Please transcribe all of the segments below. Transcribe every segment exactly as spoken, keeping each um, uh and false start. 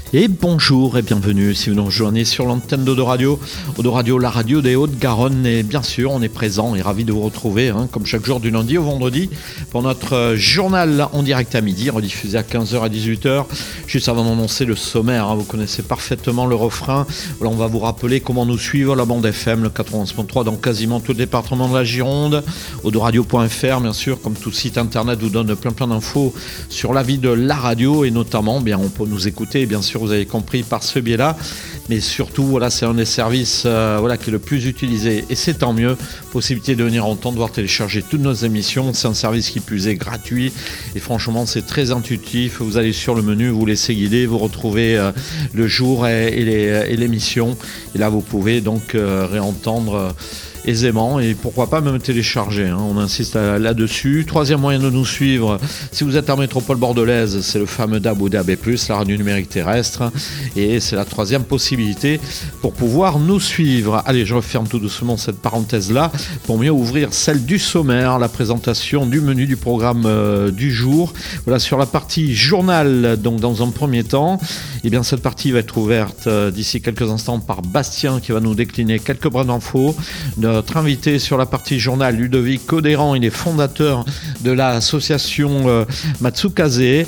Et bonjour et bienvenue si vous nous rejoignez sur l'antenne d'Audoradio. Audoradio, la radio des Hauts-de-Garonne. Et bien sûr, on est présent et ravis de vous retrouver, hein, comme chaque jour du lundi au vendredi, pour notre journal en direct à midi, rediffusé à quinze heures à dix-huit heures. Juste avant d'annoncer le sommaire, hein, vous connaissez parfaitement le refrain. Voilà, on va vous rappeler comment nous suivre la bande F M, le quatre-vingt-onze virgule trois dans quasiment tout le département de la Gironde. Audoradio point F R, bien sûr, comme tout site internet, vous donne plein plein d'infos sur la vie de la radio et notamment, bien, on peut nous écouter, bien sûr, vous avez compris, par ce biais-là. Mais surtout, voilà, c'est un des services euh, voilà, qui est le plus utilisé et c'est tant mieux. Possibilité de venir entendre, voir télécharger toutes nos émissions. C'est un service qui plus est gratuit et franchement, c'est très intuitif. Vous allez sur le menu, vous laissez guider, vous retrouvez euh, le jour et, et, les, et l'émission. Et là, vous pouvez donc euh, réentendre euh, aisément et pourquoi pas même télécharger, hein. On insiste là-dessus. Troisième moyen de nous suivre, si vous êtes en métropole bordelaise, c'est le fameux D A B ou D A B plus, la radio numérique terrestre, et c'est la troisième possibilité pour pouvoir nous suivre. Allez, je referme tout doucement cette parenthèse-là pour mieux ouvrir celle du sommaire, la présentation du menu du programme euh, du jour. Voilà, sur la partie journal, donc dans un premier temps, eh bien cette partie va être ouverte euh, d'ici quelques instants par Bastien qui va nous décliner quelques brins d'infos. Notre invité sur la partie journal, Ludovic Codéran, il est fondateur de l'association euh, Matsukaze et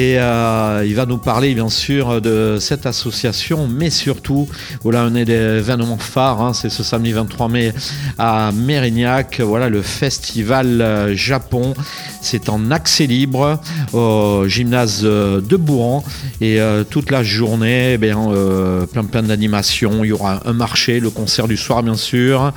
euh, il va nous parler bien sûr de cette association, mais surtout, voilà un événement phare, hein, c'est ce samedi vingt-trois mai à Mérignac, voilà le festival euh, Japon, c'est en accès libre au gymnase de Bouran et euh, toute la journée, eh bien, euh, plein plein d'animations, il y aura un marché, le concert du soir bien sûr,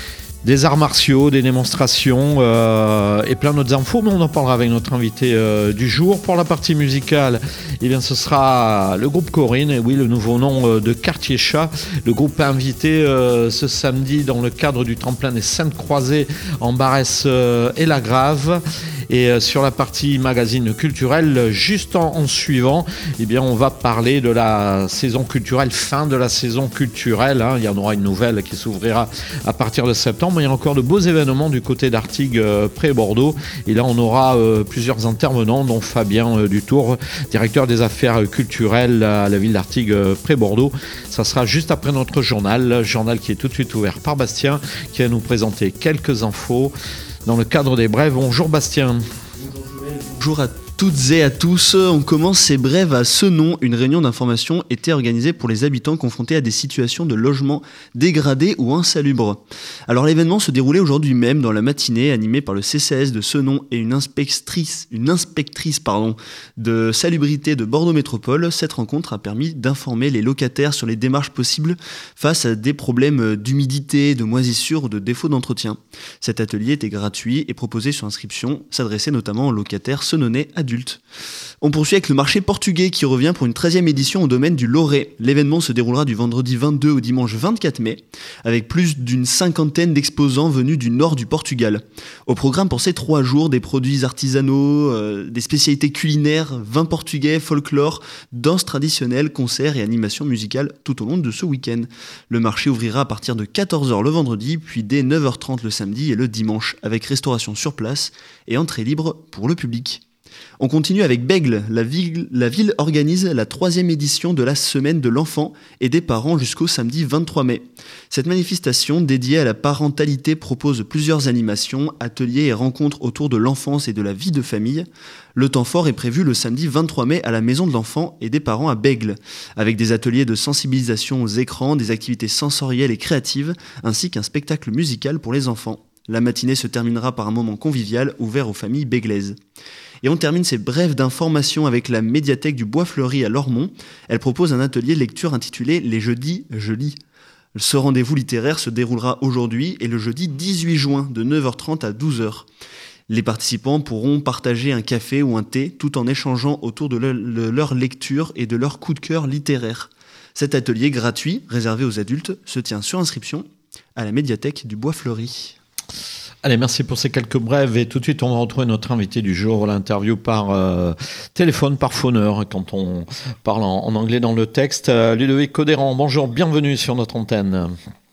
des arts martiaux, des démonstrations euh, et plein d'autres infos, mais on en parlera avec notre invité euh, du jour. Pour la partie musicale, eh bien, ce sera le groupe Corinne, et oui, le nouveau nom euh, de Quartier Chat, le groupe invité euh, ce samedi dans le cadre du tremplin des Saintes Croisées en Barès euh, et la Grave. Et euh, sur la partie magazine culturel, juste en, en suivant, eh bien, on va parler de la saison culturelle, fin de la saison culturelle, hein. Il y en aura une nouvelle qui s'ouvrira à partir de septembre. Il y a encore de beaux événements du côté d'Artigues euh, près Bordeaux. Et là, on aura euh, plusieurs intervenants, dont Fabien euh, Dutour, directeur des affaires culturelles à la ville d'Artigues euh, près Bordeaux. Ça sera juste après notre journal, journal qui est tout de suite ouvert par Bastien, qui va nous présenter quelques infos dans le cadre des brèves. Bonjour Bastien. Bonjour Joël, bonjour à toutes et à tous. On commence ces brèves à Senon. Une réunion d'information était organisée pour les habitants confrontés à des situations de logement dégradés ou insalubres. Alors l'événement se déroulait aujourd'hui même dans la matinée, animé par le C C S de Senon et une inspectrice, une inspectrice pardon, de salubrité de Bordeaux Métropole. Cette rencontre a permis d'informer les locataires sur les démarches possibles face à des problèmes d'humidité, de moisissure ou de défaut d'entretien. Cet atelier était gratuit et proposé sur inscription, s'adressait notamment aux locataires senonnais adultes. On poursuit avec le marché portugais qui revient pour une treizième édition au domaine du Loré. L'événement se déroulera du vendredi vingt-deux au dimanche vingt-quatre mai, avec plus d'une cinquantaine d'exposants venus du nord du Portugal. Au programme pour ces trois jours, des produits artisanaux, euh, des spécialités culinaires, vins portugais, folklore, danse traditionnelle, concerts et animations musicales tout au long de ce week-end. Le marché ouvrira à partir de quatorze heures le vendredi, puis dès neuf heures trente le samedi et le dimanche, avec restauration sur place et entrée libre pour le public. On continue avec Bègle. La ville, la ville organise la troisième édition de la Semaine de l'enfant et des parents jusqu'au samedi vingt-trois mai. Cette manifestation dédiée à la parentalité propose plusieurs animations, ateliers et rencontres autour de l'enfance et de la vie de famille. Le temps fort est prévu le samedi vingt-trois mai à la Maison de l'Enfant et des Parents à Bègle, avec des ateliers de sensibilisation aux écrans, des activités sensorielles et créatives, ainsi qu'un spectacle musical pour les enfants. La matinée se terminera par un moment convivial ouvert aux familles béglaises. Et on termine ces brèves d'informations avec la médiathèque du Bois Fleuri à Lormont. Elle propose un atelier lecture intitulé « Les jeudis, je lis ». Ce rendez-vous littéraire se déroulera aujourd'hui et le jeudi dix-huit juin de neuf heures trente à douze heures. Les participants pourront partager un café ou un thé tout en échangeant autour de le, leur lecture et de leur coup de cœur littéraire. Cet atelier gratuit, réservé aux adultes, se tient sur inscription à la médiathèque du Bois Fleuri. Allez, merci pour ces quelques brèves et tout de suite on va retrouver notre invité du jour, l'interview par euh, téléphone, par phoneur, quand on parle en, en anglais dans le texte. Euh, Ludovic Codéran, bonjour, bienvenue sur notre antenne.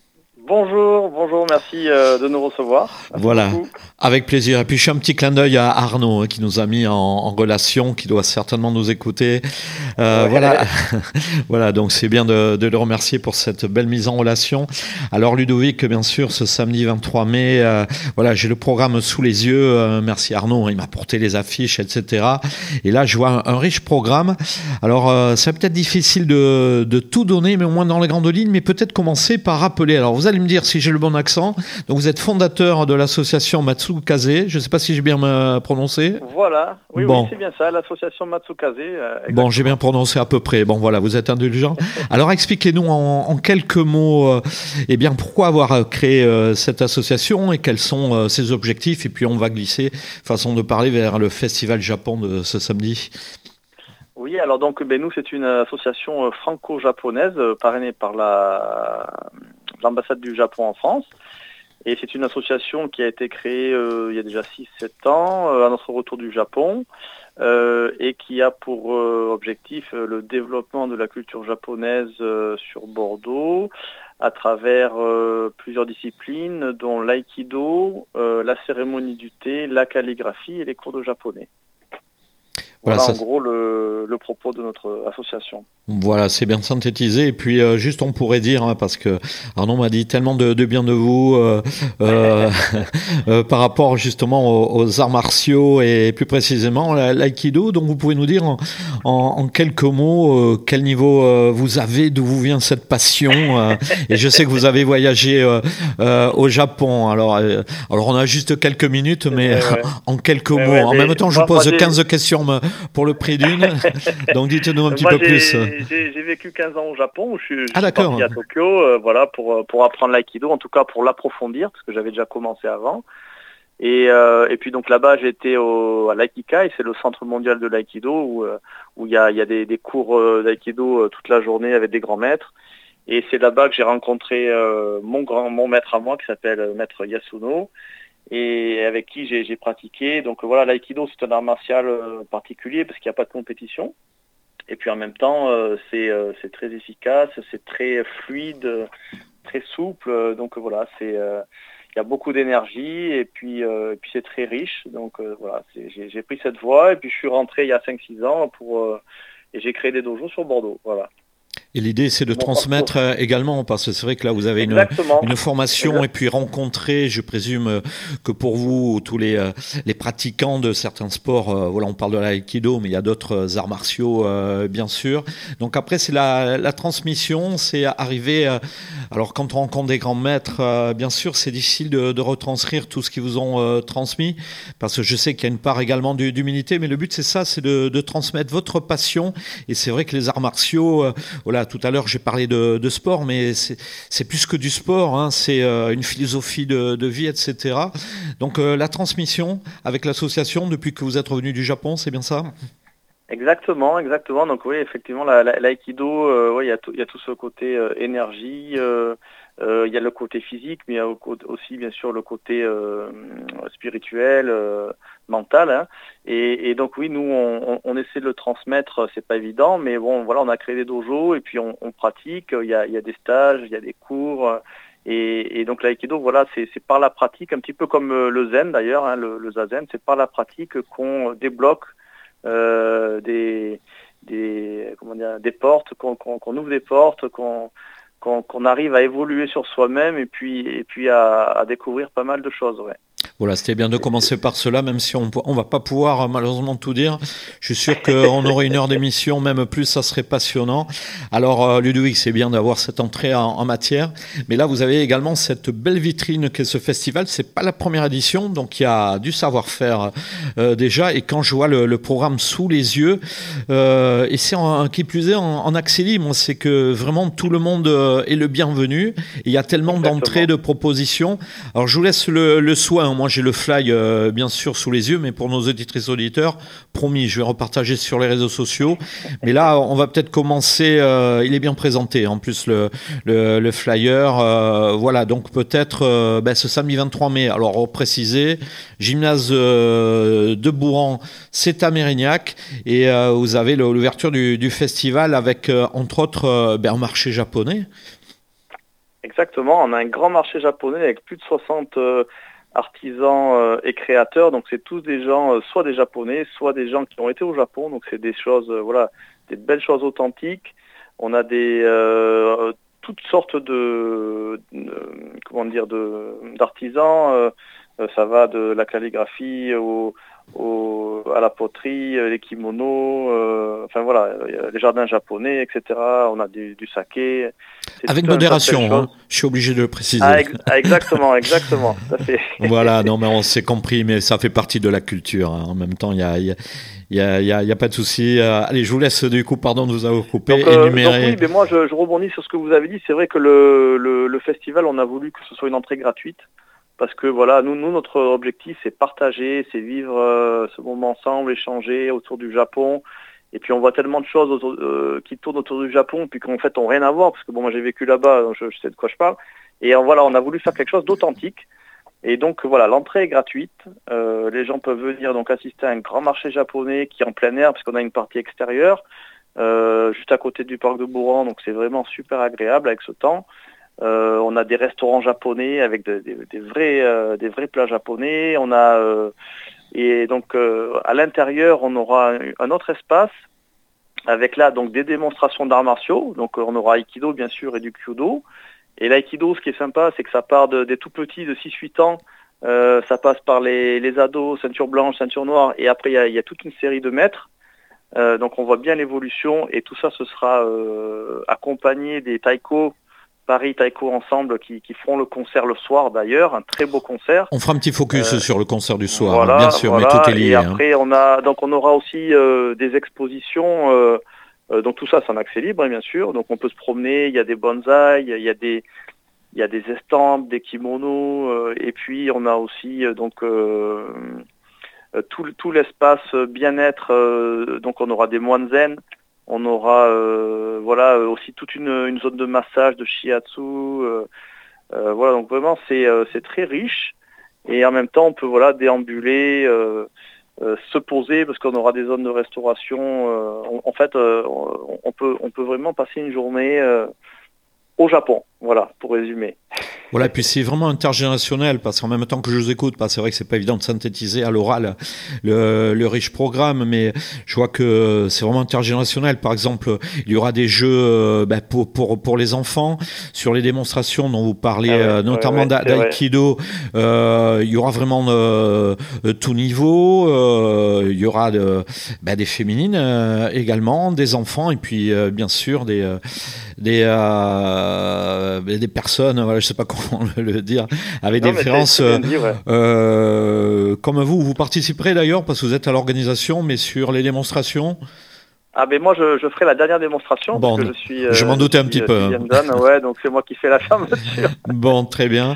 Bonjour, bonjour, merci euh, de nous recevoir. Merci voilà, beaucoup. avec plaisir. Et puis je fais un petit clin d'œil à Arnaud hein, qui nous a mis en, en relation, qui doit certainement nous écouter. Euh, Ouais. Voilà, voilà. Donc c'est bien de, de le remercier pour cette belle mise en relation. Alors Ludovic, bien sûr, ce samedi vingt-trois mai, euh, voilà, j'ai le programme sous les yeux. Euh, merci Arnaud, il m'a porté les affiches, et cetera. Et là, je vois un, un riche programme. Alors euh, c'est peut-être difficile de, de tout donner, mais au moins dans les grandes lignes. Mais peut-être commencer par rappeler. Alors vous allez me dire si j'ai le bon accent. Donc vous êtes fondateur de l'association Matsukaze. Je ne sais pas si j'ai bien euh, prononcé. Voilà, oui, Bon. oui, c'est bien ça, l'association Matsukaze. euh, Bon, j'ai bien prononcé à peu près. Bon, voilà, vous êtes indulgent. Alors expliquez-nous en, en quelques mots, euh, eh bien, pourquoi avoir créé euh, cette association et quels sont euh, ses objectifs. Et puis on va glisser, façon de parler, vers le Festival Japon de ce samedi. Oui, alors donc ben, nous c'est une association euh, franco-japonaise euh, parrainée par la l'ambassade du Japon en France. Et c'est une association qui a été créée euh, il y a déjà six sept ans euh, à notre retour du Japon euh, et qui a pour euh, objectif euh, le développement de la culture japonaise euh, sur Bordeaux à travers euh, plusieurs disciplines dont l'aïkido, euh, la cérémonie du thé, la calligraphie et les cours de japonais. Voilà, Voilà, en ça- gros le, le propos de notre association. Voilà, c'est bien synthétisé. Et puis, euh, juste, on pourrait dire, hein, parce que Arnaud m'a dit tellement de, de bien de vous euh, euh, euh, par rapport justement aux, aux arts martiaux et plus précisément la- l'aïkido. Donc, vous pouvez nous dire en, en, en quelques mots euh, quel niveau euh, vous avez, d'où vous vient cette passion. euh, et je sais que vous avez voyagé euh, euh, au Japon. Alors, euh, alors, on a juste quelques minutes, mais Ouais, ouais. en quelques Ouais, mots. ouais, En mais même temps, je moi- vous pose moi, j'ai- quinze questions me- pour le prix d'une. Donc, dites-nous un petit Moi, peu j'ai, plus. J'ai, j'ai vécu quinze ans au Japon, où je suis, je Ah, suis d'accord. parti à Tokyo, euh, voilà, pour, euh, pour apprendre l'aïkido, en tout cas pour l'approfondir, parce que j'avais déjà commencé avant. Et, euh, et puis donc là-bas, j'étais au, à l'Aikikai, c'est le centre mondial de l'aïkido, où euh, où il y a, il y a des, des cours euh, d'aïkido euh, toute la journée avec des grands maîtres. Et c'est là-bas que j'ai rencontré euh, mon grand, mon maître à moi, qui s'appelle euh, maître Yasuno, et avec qui j'ai, j'ai pratiqué. Donc voilà, l'aïkido, c'est un art martial euh, particulier, parce qu'il n'y a pas de compétition. Et puis en même temps, euh, c'est euh, c'est très efficace, c'est très fluide, euh, très souple. euh, Donc euh, voilà, c'est euh, il y a beaucoup d'énergie et puis euh, et puis c'est très riche. Donc euh, voilà, c'est- j'ai j'ai pris cette voie et puis je suis rentré il y a cinq six ans pour euh, et j'ai créé des dojos sur Bordeaux. Voilà. Et l'idée, c'est de Mon transmettre euh, également, parce que c'est vrai que là, vous avez une, Exactement. une formation Exact. et puis rencontrer, je présume euh, que pour vous, tous les, euh, les pratiquants de certains sports, euh, voilà, on parle de l'aïkido, mais il y a d'autres euh, arts martiaux, euh, bien sûr. Donc après, c'est la, la transmission, c'est arriver. euh, alors quand on rencontre des grands maîtres, euh, bien sûr, c'est difficile de, de retranscrire tout ce qu'ils vous ont euh, transmis, parce que je sais qu'il y a une part également d'hu- d'humilité, mais le but, c'est ça, c'est de, de transmettre votre passion. Et c'est vrai que les arts martiaux, euh, voilà, tout à l'heure j'ai parlé de, de sport, mais c'est c'est plus que du sport, hein, c'est euh, une philosophie de, de vie, et cetera. Donc euh, la transmission avec l'association depuis que vous êtes revenu du Japon, c'est bien ça? Exactement, exactement. Donc oui, effectivement, la- la- l'aïkido, euh, ouais, il y a tout, il y a tout ce côté euh, énergie. euh, euh, il y a le côté physique, mais il y a au- aussi bien sûr le côté euh, spirituel, euh, mental. Hein. Et, et donc oui, nous on, on- on essaie de le transmettre. C'est pas évident, mais bon, voilà, on a créé des dojos et puis on, on pratique. Il y a, il y a des stages, il y a des cours. euh, Et, et donc l'aïkido, voilà, c'est c'est par la pratique, un petit peu comme euh, le zen d'ailleurs, hein, le, le zazen, c'est par la pratique qu'on débloque euh, des, des, comment dire, des portes, qu'on qu'on, qu'on ouvre des portes, qu'on qu'on, qu'on arrive à évoluer sur soi-même et puis, et puis à, à découvrir pas mal de choses. Ouais. Voilà, c'était bien de commencer par cela, même si on on va pas pouvoir euh, malheureusement tout dire. Je suis sûr qu'on aurait une heure d'émission, même plus, ça serait passionnant. Alors, euh, Ludovic, c'est bien d'avoir cette entrée en, en matière, mais là, vous avez également cette belle vitrine qu'est ce festival. C'est pas la première édition, donc il y a du savoir-faire euh, déjà. Et quand je vois le, le programme sous les yeux, euh, et c'est en, qui plus est en, en accès libre, c'est que vraiment tout le monde euh, est le bienvenu. Et il y a tellement Exactement. d'entrées, de propositions. Alors, je vous laisse le, le soin. Moi, j'ai le fly, euh, bien sûr, sous les yeux, mais pour nos auditrices auditeurs, promis, je vais repartager sur les réseaux sociaux. Mais là, on va peut-être commencer. Euh, il est bien présenté, en plus, le, le, le flyer. Euh, voilà, donc peut-être euh, ben, ce samedi vingt-trois mai. Alors, pour préciser, gymnase euh, de Bouran, c'est à Mérignac. Et euh, vous avez le- l'ouverture du, du festival avec, euh, entre autres, euh, ben, un marché japonais. Exactement, on a un grand marché japonais avec plus de soixante euh, artisans euh, et créateurs, donc c'est tous des gens, euh, soit des Japonais, soit des gens qui ont été au Japon, donc c'est des choses, euh, voilà, des belles choses authentiques. On a des euh, toutes sortes de, de comment dire de d'artisans, euh, ça va de la calligraphie au, au à la poterie, les kimonos, euh, enfin voilà, les jardins japonais, et cetera. On a du, du saké. C'est Avec modération, hein, je suis obligé de le préciser. Ah, ex- exactement, exactement. Ça fait... Voilà, non mais on s'est compris, mais ça fait partie de la culture. Hein. En même temps, il y a, y a, y a, y a, y a pas de souci. Euh, allez, je vous laisse du coup, pardon de vous avoir coupé, donc, euh, énumérer. donc oui, mais moi je, je rebondis sur ce que vous avez dit. C'est vrai que le, le, le festival, on a voulu que ce soit une entrée gratuite. Parce que voilà, nous, nous notre objectif, c'est partager, c'est vivre euh, ce moment ensemble, échanger autour du Japon. Et puis on voit tellement de choses autour, euh, qui tournent autour du Japon, puis qu'en fait, on n'a rien à voir, parce que bon, moi j'ai vécu là-bas, donc je, je sais de quoi je parle. Et euh, voilà, on a voulu faire quelque chose d'authentique. Et donc voilà, l'entrée est gratuite. Euh, les gens peuvent venir donc assister à un grand marché japonais qui est en plein air, parce qu'on a une partie extérieure, euh, juste à côté du parc de Bourran, donc c'est vraiment super agréable avec ce temps. Euh, on a des restaurants japonais avec de, de, des vrais euh, des vrais plats japonais. On a euh, et donc euh, à l'intérieur on aura un autre espace avec là donc des démonstrations d'arts martiaux. Donc on aura aikido bien sûr et du kyudo. Et l'aïkido, ce qui est sympa, c'est que ça part de, des tout petits de six huit ans. Euh, ça passe par les, les ados, ceinture blanche, ceinture noire, et après il y a, y a toute une série de maîtres. Euh, donc on voit bien l'évolution et tout ça ce sera euh, accompagné des taiko. Paris Taiko Ensemble qui, qui feront le concert le soir d'ailleurs, un très beau concert. On fera un petit focus euh, sur le concert du soir, voilà, hein, bien sûr, voilà. mais tout est lié. Et après, hein. on a donc on aura aussi euh, des expositions. Euh, euh, donc tout ça, c'est en accès libre, hein, bien sûr. Donc on peut se promener. Il y a des bonsaïs, il y a des il y a des estampes, des kimonos, euh, et puis on a aussi euh, donc euh, tout tout l'espace bien-être. Euh, donc on aura des moines zen. On aura euh, voilà aussi toute une, une zone de massage, de shiatsu. Euh, euh, voilà, donc vraiment c'est euh, c'est très riche et en même temps on peut voilà déambuler, euh, euh, se poser parce qu'on aura des zones de restauration. Euh, on, en fait, euh, on, on peut on peut vraiment passer une journée euh, au Japon. Voilà, pour résumer. Voilà, et puis c'est vraiment intergénérationnel, parce qu'en même temps que je vous écoute, parce que c'est vrai que c'est pas évident de synthétiser à l'oral le, le riche programme, mais je vois que c'est vraiment intergénérationnel. Par exemple, il y aura des jeux bah, pour, pour, pour les enfants, sur les démonstrations dont vous parlez, ah ouais, euh, notamment ouais, ouais, d'aïkido, euh, il y aura vraiment euh, tout niveau, euh, il y aura de, bah, des féminines euh, également, des enfants, et puis euh, bien sûr des... Euh, des euh, des personnes, voilà, je sais pas comment le dire, avec non, des références euh, dit, ouais. euh, comme vous. Vous participerez d'ailleurs parce que vous êtes à l'organisation, mais sur les démonstrations. Ah ben moi je, je ferai la dernière démonstration bon, parce que je suis. Euh, je m'en doutais je un petit peu. Hein. Dan, ouais, donc c'est moi qui fais la fermeture. Bon, très bien.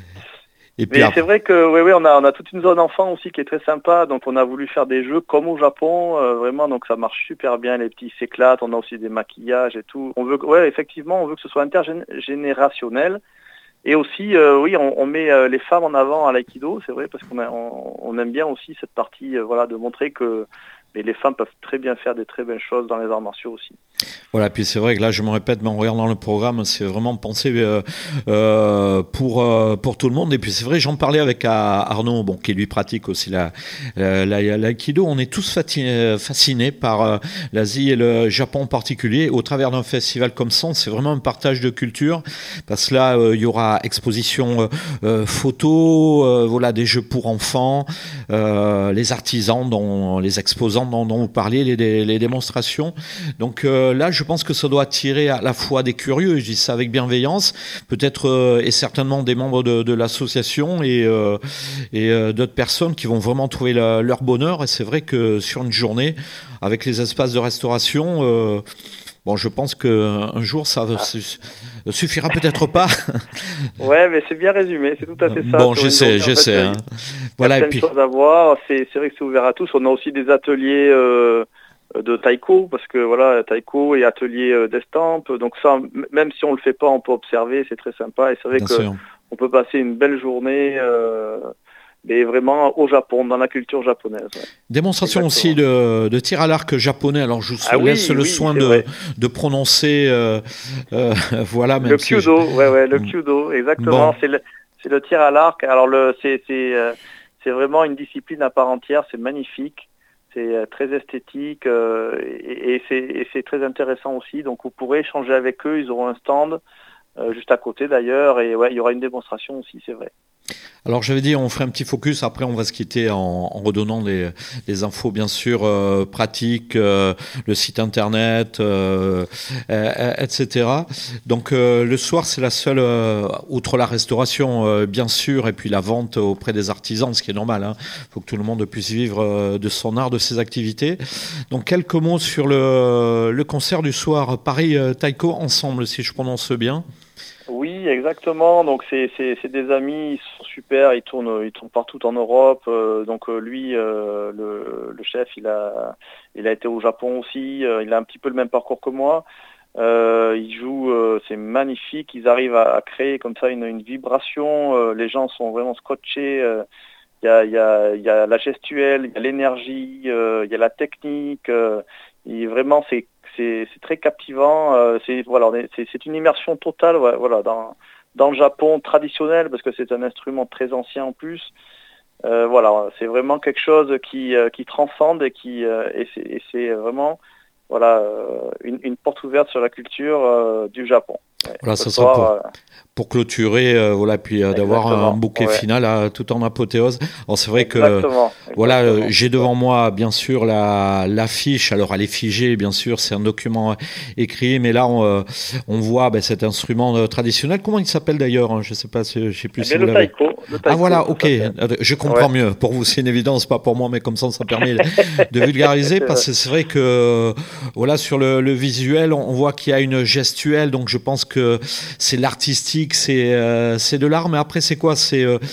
Et puis Mais après... c'est vrai que oui, oui, on a on a toute une zone enfant aussi qui est très sympa. Donc on a voulu faire des jeux comme au Japon, euh, vraiment. Donc ça marche super bien. Les petits s'éclatent. On a aussi des maquillages et tout. On veut, ouais, effectivement, on veut que ce soit intergénérationnel. Et aussi, euh, oui, on, on met euh, les femmes en avant à l'aïkido, c'est vrai, parce qu'on a, on, on aime bien aussi cette partie, euh, voilà, de montrer que mais les femmes peuvent très bien faire des très belles choses dans les arts martiaux aussi. Voilà, puis c'est vrai que là, je me répète, mais en regardant le programme, c'est vraiment pensé euh, euh, pour euh, pour tout le monde. Et puis c'est vrai, j'en parlais avec Arnaud, bon, qui lui pratique aussi la, la, la l'aïkido. On est tous fascinés par euh, l'Asie et le Japon en particulier. Au travers d'un festival comme ça, c'est vraiment un partage de culture, parce que là, euh, il y aura exposition euh, photos, euh, voilà, des jeux pour enfants, euh, les artisans, dont les exposants dont, dont vous parliez, les, les, les démonstrations. Donc euh, là, je pense que ça doit attirer à la fois des curieux, je dis ça avec bienveillance, peut-être euh, et certainement des membres de, de l'association et, euh, et euh, d'autres personnes qui vont vraiment trouver la, leur bonheur. Et c'est vrai que sur une journée, avec les espaces de restauration, euh, bon, je pense qu'un jour, ça ah. suffira peut-être pas. Ouais, mais c'est bien résumé, c'est tout à fait ça. Bon, je sais, je sais. Hein. Voilà, il y a plein de choses à voir. C'est, c'est vrai que c'est ouvert à tous. On a aussi des ateliers euh, de taiko, parce que voilà, taiko et ateliers euh, d'estampes. Donc ça, m- même si on le fait pas, on peut observer, c'est très sympa. Et c'est vrai bien que sûr. On peut passer une belle journée. Euh, mais vraiment au Japon, dans la culture japonaise. Ouais. Démonstration Exactement. aussi de, de tir à l'arc japonais. Alors je vous ah laisse oui, le oui, soin de, de prononcer. Euh, euh, voilà, même le si kyudo, je... ouais, ouais, le kyudo, exactement. Bon. C'est, le, c'est le tir à l'arc. Alors le, c'est, c'est, euh, c'est vraiment une discipline à part entière. C'est magnifique. C'est euh, très esthétique euh, et, et, c'est, et c'est très intéressant aussi. Donc vous pourrez échanger avec eux. Ils auront un stand euh, juste à côté d'ailleurs. Et ouais, il y aura une démonstration aussi, c'est vrai. Alors j'avais dit on ferait un petit focus, après on va se quitter en, en redonnant les, les infos bien sûr euh, pratiques, euh, le site internet, euh, euh, et cetera. Donc euh, le soir c'est la seule, euh, outre la restauration euh, bien sûr, et puis la vente auprès des artisans, ce qui est normal, hein. Faut que tout le monde puisse vivre euh, de son art, de ses activités. Donc quelques mots sur le, le concert du soir, Paris euh, Taiko Ensemble, si je prononce bien. Oui, exactement. Donc c'est, c'est, c'est des amis, ils sont super, ils tournent, ils tournent partout en Europe. Euh, donc euh, lui, euh, le, le chef, il a, il a été au Japon aussi. Euh, il a un petit peu le même parcours que moi. Euh, il joue, euh, c'est magnifique. Ils arrivent à, à créer comme ça une, une vibration. Euh, les gens sont vraiment scotchés. Euh, il y a, il y a, il y a la gestuelle, il y a l'énergie, euh, il y a la technique. Euh, et vraiment, c'est C'est, c'est très captivant. Euh, c'est voilà, c'est, c'est une immersion totale, ouais, voilà, dans dans le Japon traditionnel parce que c'est un instrument très ancien en plus. Euh, voilà, c'est vraiment quelque chose qui euh, qui transcende et qui euh, et, c'est, et c'est vraiment voilà euh, une, une porte ouverte sur la culture euh, du Japon. Ouais, voilà, ça sera pour, euh, pour clôturer, euh, voilà, puis euh, d'avoir un bouquet ouais. final à, tout en apothéose. Alors c'est vrai exactement, que voilà, exactement. Euh, j'ai devant moi bien sûr la l'affiche. Alors elle est figée, bien sûr, c'est un document écrit, mais là on, euh, on voit ben, cet instrument euh, traditionnel. Comment il s'appelle d'ailleurs, hein, je sais pas, je sais plus eh si vous le l'avez. Taiko, le taiko, ah voilà, ok, je comprends ouais. mieux. Pour vous c'est une évidence, pas pour moi, mais comme ça ça permet de vulgariser c'est parce que c'est vrai que voilà sur le, le visuel, on voit qu'il y a une gestuelle, donc je pense que que c'est l'artistique, c'est euh, c'est de l'art, mais après c'est quoi, c'est euh,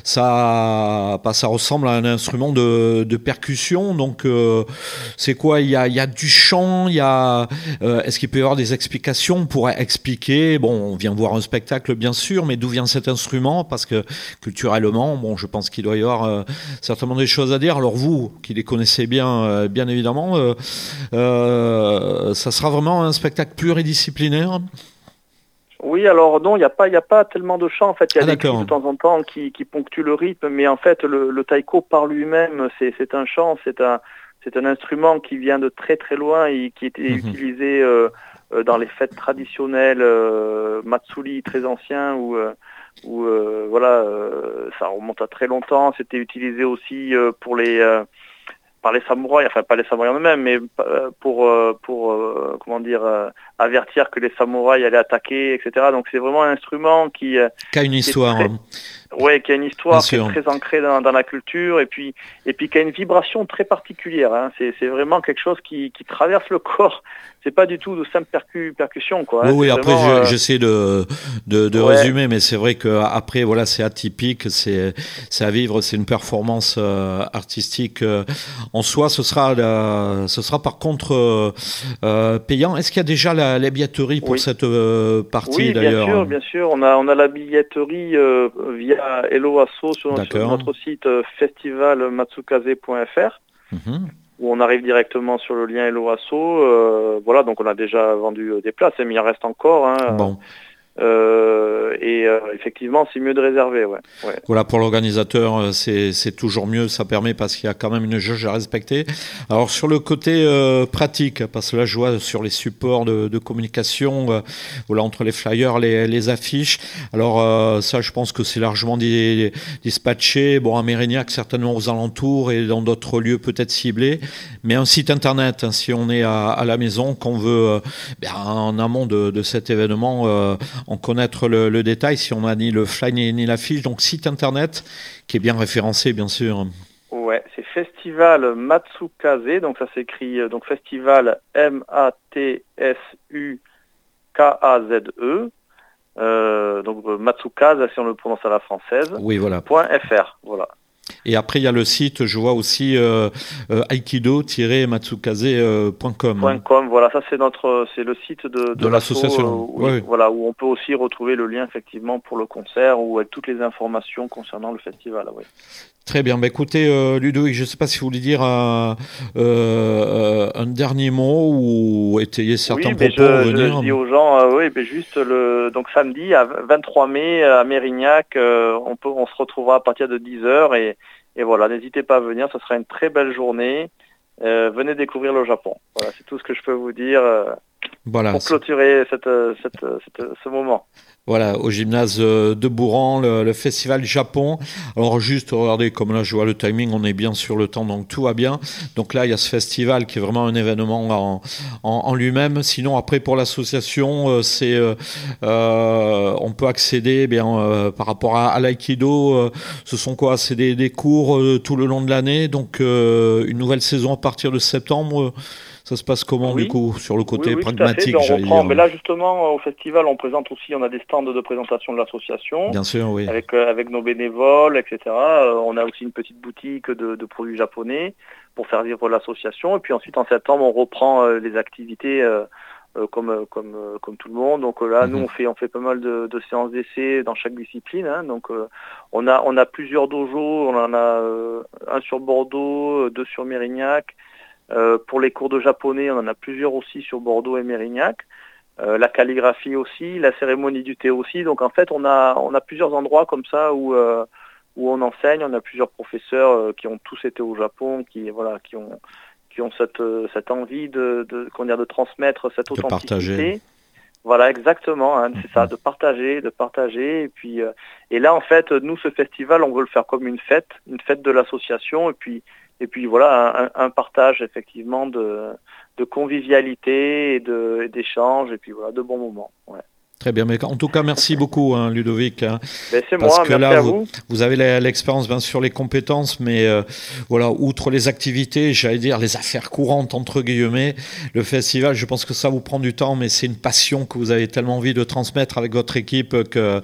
ça, bah, ça ressemble à un instrument de, de percussion, donc euh, c'est quoi, il y a il y a du chant, il y a euh, est-ce qu'il peut y avoir des explications pour expliquer, bon, on vient voir un spectacle bien sûr, mais d'où vient cet instrument, parce que culturellement, bon, je pense qu'il doit y avoir euh, certainement des choses à dire. Alors vous, qui les connaissez bien, euh, bien évidemment, euh, euh, ça sera vraiment un spectacle pluridisciplinaire. Oui, alors non, il n'y a pas, il y a pas tellement de chants. En fait, il y a ah, des cris de temps en temps qui, qui ponctuent le rythme, mais en fait, le, le taiko par lui-même, c'est, c'est un chant, c'est un, c'est un instrument qui vient de très très loin et qui était mm-hmm. utilisé euh, dans les fêtes traditionnelles euh, matsuri très anciens où, euh, où euh, voilà, euh, ça remonte à très longtemps. C'était utilisé aussi euh, pour les euh, par les samouraïs, enfin pas les samouraïs eux-mêmes, mais pour pour euh, comment dire euh, avertir que les samouraïs allaient attaquer, et cetera. Donc c'est vraiment un instrument qui qui a une histoire. Très, ouais, qui a une histoire qui est très ancrée dans, dans la culture et puis et puis qui a une vibration très particulière. Hein. C'est c'est vraiment quelque chose qui qui traverse le corps. C'est pas du tout de simple percu, percussion, quoi. Oui, hein. oui. C'est après, vraiment, je, euh... j'essaie de de, de ouais. résumer, mais c'est vrai que après, voilà, c'est atypique, c'est c'est à vivre, c'est une performance euh, artistique euh, en soi. Ce sera la, ce sera par contre euh, euh, payant. Est-ce qu'il y a déjà la, la billetterie pour oui. cette euh, partie oui, d'ailleurs? Oui, bien sûr, bien sûr. On a on a la billetterie euh, via Hello Asso sur, sur notre site euh, festival matsukaze point f r. Mm-hmm. Où on arrive directement sur le lien Hello Asso. Euh, voilà, donc on a déjà vendu euh, des places, mais il en reste encore. Hein, bon. Euh, et euh, effectivement, c'est mieux de réserver. Ouais. Ouais. Voilà, pour l'organisateur, c'est, c'est toujours mieux, ça permet parce qu'il y a quand même une jauge à respecter. Alors sur le côté euh, pratique, parce que là je vois sur les supports de, de communication, euh, voilà, entre les flyers, les, les affiches. Alors euh, ça, je pense que c'est largement dis, dispatché. Bon, à Mérignac, certainement aux alentours et dans d'autres lieux peut-être ciblés. Mais un site internet, hein, si on est à, à la maison, qu'on veut, euh, ben, en amont de, de cet événement, euh, en connaître le, le détail, si on n'a ni le fly ni, ni l'affiche, donc site internet qui est bien référencé, bien sûr. Ouais, c'est Festival Matsukaze, donc ça s'écrit donc Festival M A T S U K A Z E, euh, donc Matsukaze si on le prononce à la française. Oui, voilà. Point .fr, voilà. Et après, il y a le site, je vois aussi euh, euh, aikido tiret matsukaze point com. .com, voilà, ça c'est notre, c'est le site de, de, de l'association. Euh, où, oui. Voilà, où on peut aussi retrouver le lien effectivement pour le concert ou avec toutes les informations concernant le festival. Oui. Très bien. Bah, écoutez, euh, Ludovic, je ne sais pas si vous voulez dire un, euh, un dernier mot ou étayer certains oui, propos. Je, venir. je dis aux gens, euh, oui, mais juste le donc samedi à vingt-trois mai à Mérignac, euh, on peut, on se retrouvera à partir de dix heures et, et voilà, n'hésitez pas à venir, ce sera une très belle journée. Euh, venez découvrir le Japon. Voilà, c'est tout ce que je peux vous dire euh, voilà, pour clôturer cette, cette, cette, ce moment. Voilà, au gymnase de Bourran, le, le festival Japon. Alors juste, regardez, comme là je vois le timing, on est bien sur le temps, donc tout va bien. Donc là, il y a ce festival qui est vraiment un événement en, en, en lui-même. Sinon, après, pour l'association, euh, c'est, euh, euh, on peut accéder eh bien, euh, par rapport à, à l'aïkido. Euh, ce sont quoi? C'est des, des cours euh, tout le long de l'année. Donc, euh, une nouvelle saison à partir de septembre. Euh, Ça se passe comment oui. du coup sur le côté oui, oui, pragmatique, on j'allais reprend. dire. Mais là justement au festival on présente aussi, on a des stands de présentation de l'association. Bien sûr, oui. Avec, euh, avec nos bénévoles, et cetera. Euh, on a aussi une petite boutique de, de produits japonais pour faire vivre l'association. Et puis ensuite en septembre on reprend euh, les activités euh, euh, comme, comme, euh, comme tout le monde. Donc euh, là mm-hmm. nous on fait, on fait pas mal de, de séances d'essai dans chaque discipline. Hein. Donc euh, on, a, on a plusieurs dojos, on en a euh, un sur Bordeaux, deux sur Mérignac. Euh, pour les cours de japonais, on en a plusieurs aussi sur Bordeaux et Mérignac. Euh, la calligraphie aussi, la cérémonie du thé aussi. Donc en fait, on a on a plusieurs endroits comme ça où euh, où on enseigne. On a plusieurs professeurs euh, qui ont tous été au Japon, qui voilà, qui ont qui ont cette euh, cette envie de de qu'on dire de transmettre cette de authenticité. Partager. Voilà, exactement. Hein, mm-hmm. C'est ça, de partager, de partager. Et puis euh, et là, en fait, nous, ce festival, on veut le faire comme une fête, une fête de l'association. Et puis Et puis voilà, un, un partage effectivement de, de convivialité et, de, et d'échange, et puis voilà, de bons moments. Ouais. Très bien, mais en tout cas, merci beaucoup, hein, Ludovic. Hein, ben c'est parce moi, que merci là, à vous, vous. Vous avez l'expérience, bien sûr, les compétences, mais euh, voilà, outre les activités, j'allais dire les affaires courantes, entre guillemets, le festival, je pense que ça vous prend du temps, mais c'est une passion que vous avez tellement envie de transmettre avec votre équipe que,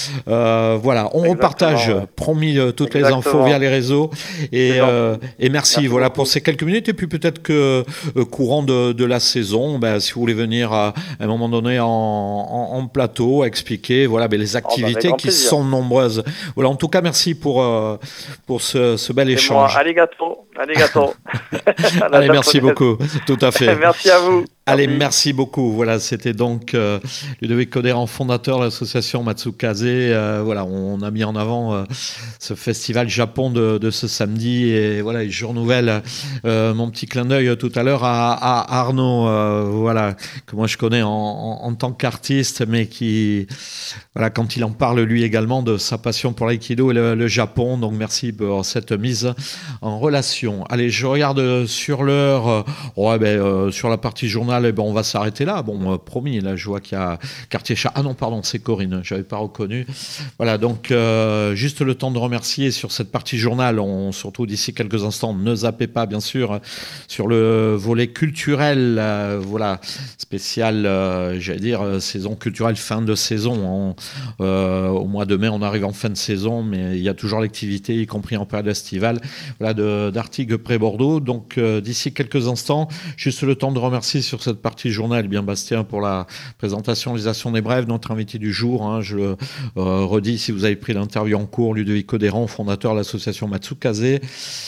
euh, voilà, on Exactement, repartage, ouais. promis, euh, toutes Exactement. les infos via les réseaux. Et, euh, et merci, merci voilà, beaucoup. pour ces quelques minutes. Et puis peut-être que, euh, courant de, de la saison, ben, si vous voulez venir à, à un moment donné en, en, en plateau, expliquer voilà, ben, les activités oh, bah, qui plaisir. sont nombreuses. Voilà, en tout cas, merci pour, euh, pour ce, ce bel C'est échange. Moi. Arigato. Arigato. Allez, merci beaucoup. Tout à fait. Merci à vous. Allez, merci, merci beaucoup. Voilà, c'était donc euh, Ludovic Codéran, fondateur de l'association Matsukaze. Euh, voilà, on a mis en avant euh, ce festival Japon de, de ce samedi. Et voilà, et je renouvelle euh, mon petit clin d'œil tout à l'heure à, à Arnaud, euh, voilà, que moi je connais en, en, en tant qu'artiste, mais qui, voilà, quand il en parle lui également de sa passion pour l'aïkido et le, le Japon. Donc merci pour cette mise en relation. Allez, je regarde sur l'heure, euh, ouais, ben, euh, sur la partie journal. Eh ben, on va s'arrêter là. Bon, euh, promis, là, je vois qu'il y a Quartier Chat. Ah non, pardon, c'est Corinne, je n'avais pas reconnu. Voilà, donc, euh, juste le temps de remercier sur cette partie journal. On se retrouve d'ici quelques instants. Ne zappez pas, bien sûr, sur le volet culturel. Euh, voilà, spécial, euh, j'allais dire, euh, saison culturelle, fin de saison. On, euh, au mois de mai, on arrive en fin de saison, mais il y a toujours l'activité, y compris en période estivale, voilà, de, d'Artigues près Bordeaux. Donc, euh, d'ici quelques instants, juste le temps de remercier sur cette partie journal, bien Bastien, pour la présentation, réalisation des brèves, notre invité du jour. Hein, je le euh, redis, si vous avez pris l'interview en cours, Ludovic Codéran, fondateur de l'association Matsukaze, et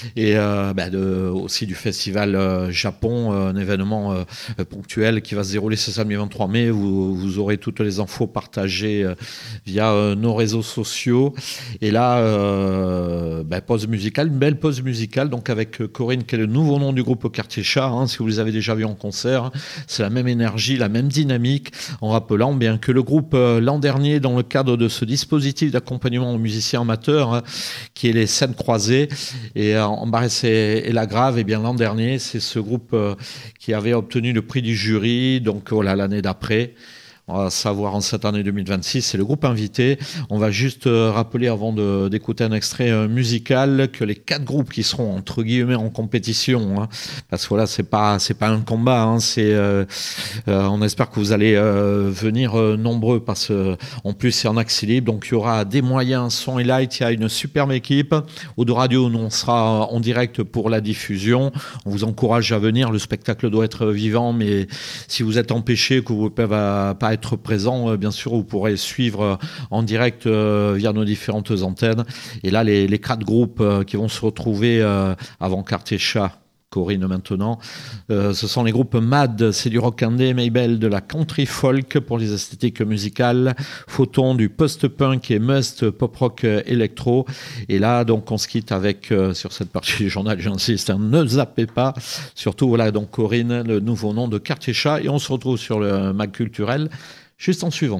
euh, bah de, aussi du festival euh, Japon, euh, un événement euh, ponctuel qui va se dérouler ce samedi vingt-trois mai. Vous, vous aurez toutes les infos partagées euh, via euh, nos réseaux sociaux. Et là, euh, bah, pause musicale, une belle pause musicale, donc avec Corinne, qui est le nouveau nom du groupe Quartier Chat. Hein, si vous les avez déjà vus en concert, c'est la même énergie, la même dynamique, en rappelant bien que le groupe, euh, l'an dernier, dans le cadre de ce dispositif d'accompagnement aux musiciens amateurs, hein, qui est les scènes croisées, et euh, en Barès et, et la Grave, et bien l'an dernier, c'est ce groupe euh, qui avait obtenu le prix du jury, donc voilà, l'année d'après. On va savoir en cette année deux mille vingt-six, c'est le groupe invité. On va juste euh, rappeler avant de, d'écouter un extrait euh, musical que les quatre groupes qui seront entre guillemets en compétition, hein, parce que voilà, c'est pas c'est pas un combat, hein, c'est euh, euh, on espère que vous allez euh, venir euh, nombreux parce que en plus c'est en accès libre, donc il y aura des moyens son et light, il y a une superbe équipe. Au de radio, nous on sera en direct pour la diffusion. On vous encourage à venir, le spectacle doit être vivant, mais si vous êtes empêché, que vous ne pouvez pas être présent, bien sûr, vous pourrez suivre en direct via nos différentes antennes. Et là, les, les quatre groupes qui vont se retrouver avant Quartier Chat, Corinne maintenant, euh, ce sont les groupes Mad, c'est du rock indé, Maybell de la country folk pour les esthétiques musicales, Photon du post-punk et Must pop-rock électro. Et là, donc, on se quitte avec, euh, sur cette partie du journal, j'insiste, hein, ne zappez pas. Surtout, voilà, donc Corinne, le nouveau nom de Quartier Chat. Et on se retrouve sur le Mag Culturel, juste en suivant.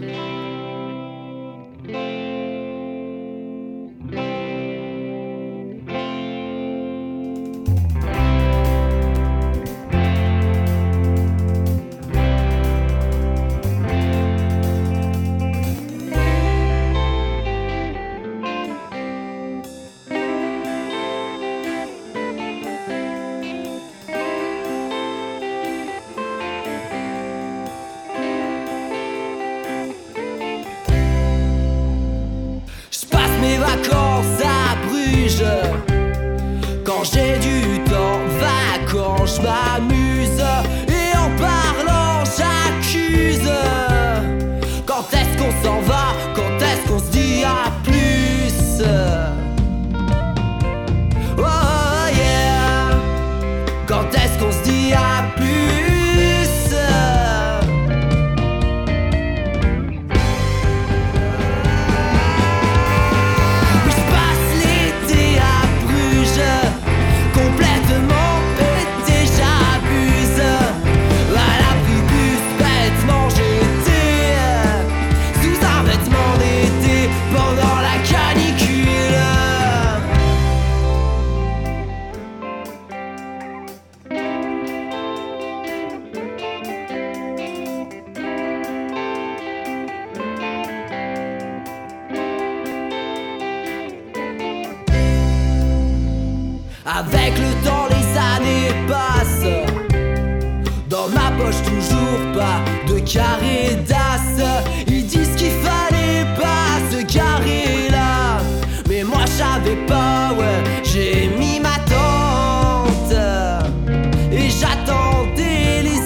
Avec le temps, les années passent. Dans ma poche, toujours pas de carré d'as. Ils disent qu'il fallait pas se garer là, mais moi je savais pas, ouais. J'ai mis ma tente et j'attendais les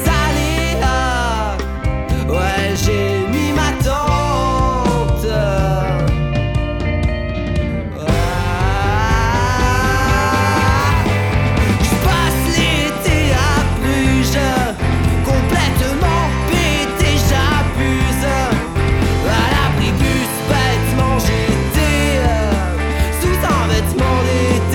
aléas. Ouais, j'ai mis ma tente. Sous un vêtement d'été.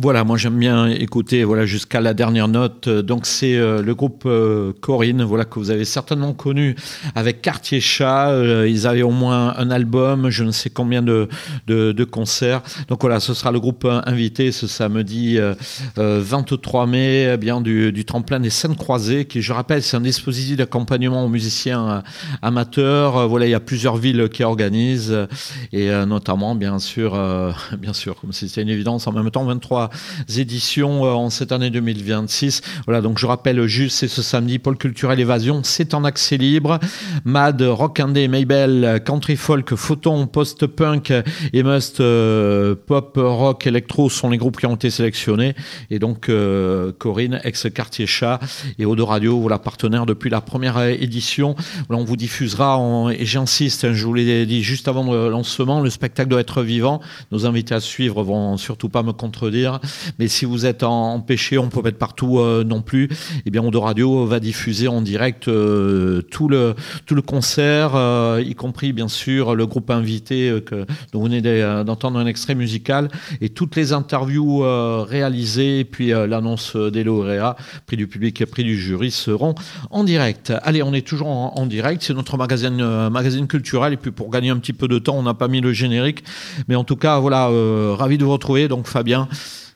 Voilà, moi j'aime bien écouter voilà, jusqu'à la dernière note. Donc c'est euh, le groupe euh, Corinne, voilà, que vous avez certainement connu avec Quartier Chat. Euh, ils avaient au moins un album, je ne sais combien de, de, de concerts. Donc voilà, ce sera le groupe invité ce samedi euh, euh, vingt-trois mai, eh bien, du, du tremplin des Scènes Croisées, qui, je rappelle, c'est un dispositif d'accompagnement aux musiciens euh, amateurs. Euh, voilà, il y a plusieurs villes qui organisent, et euh, notamment, bien sûr, euh, bien sûr, comme si c'était une évidence, en même temps, vingt-trois éditions en cette année deux mille vingt-six. Voilà, donc je rappelle juste, c'est ce samedi, Pôle Culturel Évasion, c'est en accès libre. Mad, Rock Indé, Maybell, Country Folk, Photon, Post-Punk et Must euh, Pop, Rock, Electro sont les groupes qui ont été sélectionnés. Et donc euh, Corinne, ex-Quartier Chat, et Eau de Radio, voilà, partenaire depuis la première édition. Voilà, on vous diffusera, en, et j'insiste, hein, je vous l'ai dit juste avant le lancement, le spectacle doit être vivant. Nos invités à suivre vont surtout pas me contredire. Mais si vous êtes empêché, on peut pas être partout euh, non plus. Eh bien, Eau de Radio va diffuser en direct euh, tout le tout le concert, euh, y compris bien sûr le groupe invité euh, que dont vous venez d'entendre un extrait musical, et toutes les interviews euh, réalisées, et puis euh, l'annonce des lauréats, prix du public et prix du jury, seront en direct. Allez, on est toujours en, en direct. C'est notre magazine euh, magazine culturel. Et puis pour gagner un petit peu de temps, on n'a pas mis le générique, mais en tout cas, voilà, euh, ravi de vous retrouver. Donc Fabien.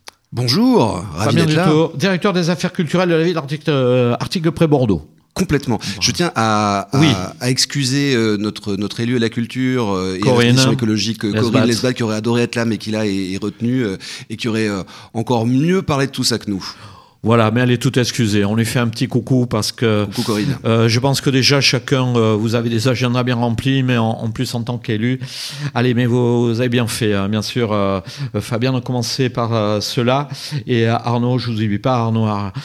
Bonjour, ravi Fabien d'être là. Dutour, directeur des affaires culturelles de la ville d'Article euh, Article Près Bordeaux. Complètement. Bon. Je tiens à, à, oui. à excuser euh, notre, notre élu à la culture euh, et Corinne, à la transition écologique, euh, Lesbat. Corinne Lesbat, qui aurait adoré être là, mais qui là est, est retenue euh, et qui aurait euh, encore mieux parlé de tout ça que nous. Voilà, mais elle est toute excusée. On lui fait un petit coucou parce que coucou Corinne. Euh, je pense que déjà chacun, euh, vous avez des agendas bien remplis, mais en, en plus en tant qu'élu. Allez, mais vous, vous avez bien fait, hein. Bien sûr. Euh, Fabien a commencé par euh, cela, et euh, Arnaud, je vous oublie pas, Arnaud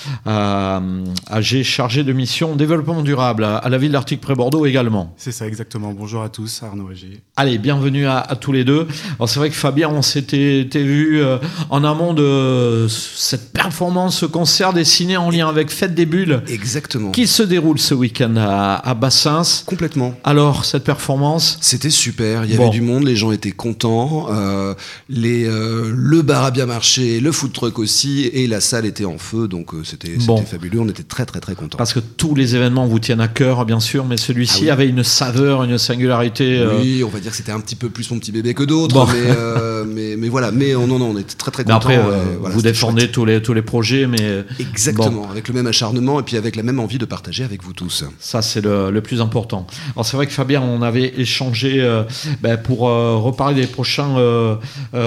A G, chargé de mission développement durable à, à la ville d'Article Près Bordeaux également. C'est ça exactement. Bonjour à tous, Arnaud A G. Allez, bienvenue à, à tous les deux. Alors c'est vrai que Fabien, on s'était vu euh, en amont de cette performance qu'on concert dessiné en lien avec Fête des Bulles. Exactement. Qui se déroule ce week-end à, à Bassens. Complètement. Alors, cette performance ? C'était super. Il y bon. avait du monde, les gens étaient contents. Euh, les, euh, le bar a bien marché, le food truck aussi, et la salle était en feu, donc euh, c'était, bon. c'était fabuleux. On était très, très, très contents. Parce que tous les événements vous tiennent à cœur, bien sûr, mais celui-ci ah oui. avait une saveur, une singularité. Euh... Oui, on va dire que c'était un petit peu plus mon petit bébé que d'autres, bon. mais, euh, mais, mais voilà. Mais non, non, on était très, très contents. Mais après, euh, euh, voilà, vous défendez tous les, tous les projets, mais. Exactement, bon. avec le même acharnement et puis avec la même envie de partager avec vous tous. Ça, c'est le, le plus important. Alors, c'est vrai que Fabien, on avait échangé euh, ben, pour euh, reparler des prochains euh,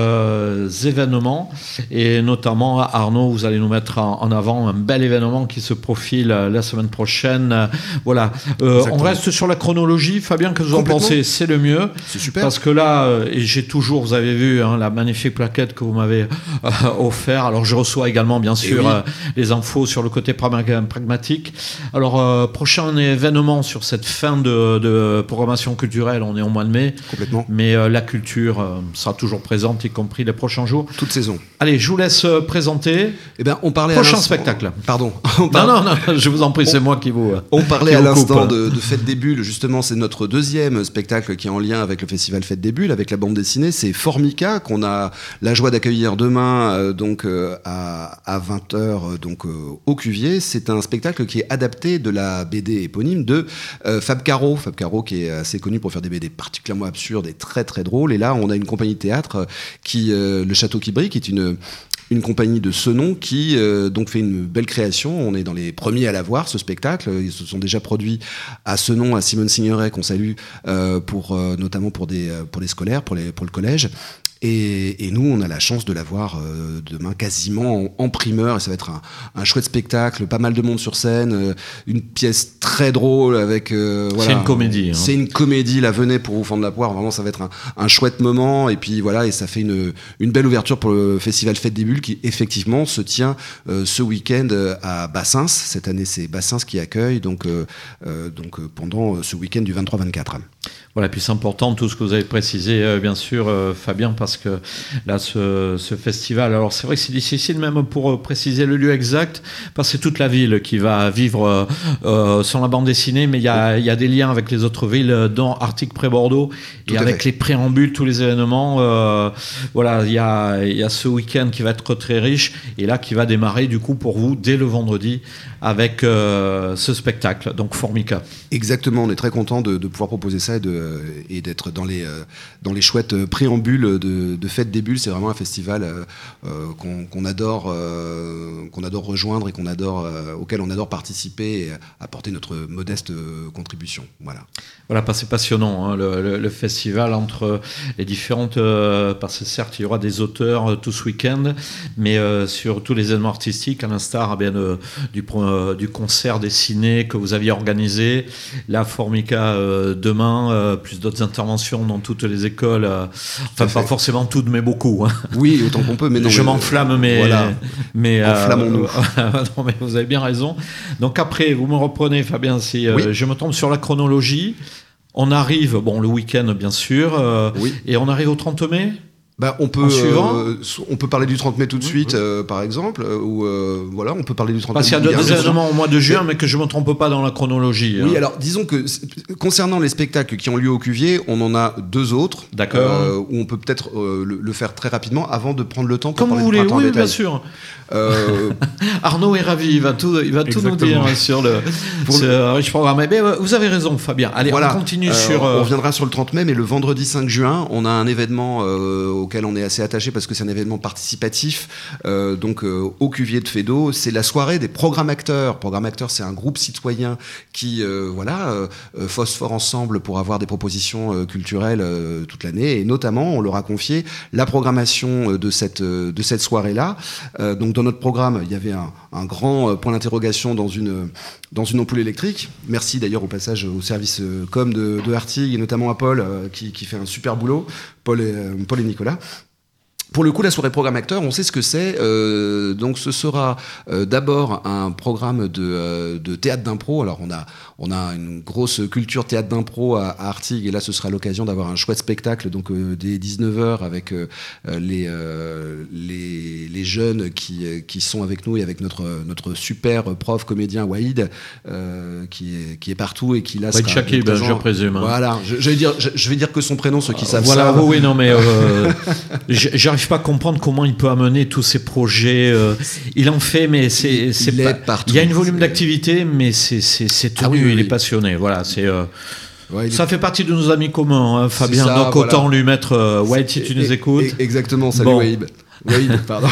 euh, événements, et notamment, Arnaud, vous allez nous mettre en, en avant un bel événement qui se profile euh, la semaine prochaine. Euh, voilà. Euh, on reste sur la chronologie. Fabien, que vous en pensez ? C'est le mieux. C'est super. Parce que là, euh, et j'ai toujours, vous avez vu, hein, la magnifique plaquette que vous m'avez euh, offert. Alors, je reçois également, bien sûr, oui. euh, les infos sur le côté pragmatique. Alors, euh, prochain événement sur cette fin de, de programmation culturelle, on est au mois de mai. Complètement. Mais euh, la culture euh, sera toujours présente, y compris les prochains jours. Toute saison. Allez, je vous laisse euh, présenter. Eh ben, on parlait Prochain à spectacle. Pardon. On parle... Non, non, non, je vous en prie, on... c'est moi qui vous. Euh, on parlait à l'instant de, de Fête des Bulles. Justement, c'est notre deuxième spectacle qui est en lien avec le festival Fête des Bulles, avec la bande dessinée. C'est Formica, qu'on a la joie d'accueillir demain, euh, donc euh, à, à vingt heures, donc euh, au Cuvier. C'est un spectacle qui est adapté de la B D éponyme de euh, Fab Caro. Fab Caro qui est assez connu pour faire des B D particulièrement absurdes et très très drôles. Et là, on a une compagnie de théâtre qui, euh, le Château qui brille, qui est une une compagnie de Senon qui euh, donc fait une belle création. On est dans les premiers à la voir, ce spectacle. Ils se sont déjà produits à Senon, à Simone Signoret, qu'on salue, euh, pour, euh, notamment pour des, pour des scolaires, pour, les, pour le collège. Et, et nous, on a la chance de la voir euh, demain quasiment en, en primeur. Et ça va être un, un chouette spectacle, pas mal de monde sur scène, euh, une pièce très drôle avec... Euh, voilà, c'est une comédie. Hein. C'est une comédie, là, venez pour vous fendre la poire. Vraiment, ça va être un, un chouette moment. Et puis voilà, et ça fait une, une belle ouverture pour le festival Fête des Bulles qui, effectivement, se tient euh, ce week-end à Bassens. Cette année, c'est Bassens qui accueille, donc, euh, euh, donc euh, pendant ce week-end du vingt-trois vingt-quatre. Voilà, puis c'est important tout ce que vous avez précisé, euh, bien sûr, euh, Fabien, parce que là, ce, ce festival, alors c'est vrai que c'est difficile même pour euh, préciser le lieu exact, parce que c'est toute la ville qui va vivre euh, euh, sans la bande dessinée, mais il y a, il y a des liens avec les autres villes, dont Arctic Pré-Bordeaux, et avec les préambules, tous les événements. Euh, voilà, il y a, il y a ce week-end qui va être très riche, et là qui va démarrer du coup pour vous dès le vendredi avec euh, ce spectacle, donc Formica. Exactement, on est très content de, de pouvoir proposer ça et, de, et d'être dans les, euh, dans les chouettes préambules de, de Fête des Bulles. C'est vraiment un festival euh, qu'on, qu'on, adore, euh, qu'on adore rejoindre et qu'on adore, euh, auquel on adore participer et apporter notre modeste contribution. Voilà, voilà c'est passionnant, hein, le, le, le festival entre les différentes... Euh, parce que certes, il y aura des auteurs euh, tout ce week-end, mais euh, sur tous les événements artistiques, à l'instar eh bien, de, du, euh, du concert dessiné que vous aviez organisé, la Formica euh, demain, euh, plus d'autres interventions dans toutes les écoles, euh, enfin pas forcément toutes, mais beaucoup. Hein. Oui, autant qu'on peut, mais non. Je mais m'enflamme, mais... Voilà. mais Enflammons-nous. Euh, non, mais vous avez bien raison. Donc après, vous me reprenez, Fabien, si euh, oui. je me trompe sur la chronologie. On arrive, bon, le week-end, bien sûr, euh, oui. et on arrive au trente mai. Bah, on peut euh, on peut parler du trente mai tout de suite, oui. euh, par exemple, euh, ou euh, voilà, on peut parler du trente mai. Parce qu'il y a des événements au mois de juin, mais que je ne me trompe pas dans la chronologie. Oui, hein. alors disons que concernant les spectacles qui ont lieu au Cuvier, on en a deux autres. D'accord. Euh, où on peut peut-être euh, le, le faire très rapidement avant de prendre le temps pour Comme parler vous du voulez, printemps oui, en détail. bien sûr. Euh... Arnaud est ravi, il va tout, il va tout nous dire hein, sur le ce le... riche programme. Mais vous avez raison, Fabien. Allez, voilà. on continue euh, sur. Euh... On reviendra sur le trente mai, mais le vendredi cinq juin, on a un événement euh, auquel on est assez attaché parce que c'est un événement participatif. Euh, donc euh, au Cuvier de Fédot, c'est la soirée des programmes acteurs. Programmes acteurs, c'est un groupe citoyen qui euh, voilà euh, phosphore ensemble pour avoir des propositions euh, culturelles euh, toute l'année. Et notamment, on leur a confié la programmation de cette de cette soirée-là. Euh, donc dans notre programme, il y avait un, un grand point d'interrogation dans une, dans une ampoule électrique. Merci d'ailleurs au passage au service com de, de Artig et notamment à Paul euh, qui, qui fait un super boulot, Paul et, euh, Paul et Nicolas. Pour le coup, la soirée programme acteur, on sait ce que c'est. Euh, donc, ce sera euh, d'abord un programme de, euh, de théâtre d'impro. Alors, on a, on a une grosse culture théâtre d'impro à, à Artig, et là, ce sera l'occasion d'avoir un chouette spectacle. Donc, euh, dès dix-neuf heures avec euh, les, euh, les les jeunes qui qui sont avec nous et avec notre notre super prof comédien Waïd, euh, qui est qui est partout et qui là Waïd sera Chakib, je présume. Hein. Voilà. Je, je vais dire, je, je vais dire que son prénom, ceux qui savent voilà, ça. Voilà, oui, oui, non, mais euh, j'arrive pas à comprendre comment il peut amener tous ces projets. Euh, il en fait, mais c'est, c'est il pas. Est partout. Il y a une volume d'activité, mais c'est, c'est, c'est tenu. Ah oui, oui, il oui. est passionné. Voilà, c'est. Euh, ouais, ça est... fait partie de nos amis communs, hein, Fabien. Ça, donc voilà. Autant lui mettre. Euh, White, si tu nous écoutes. Exactement. Salut, bon. Waïb. Oui, pardon.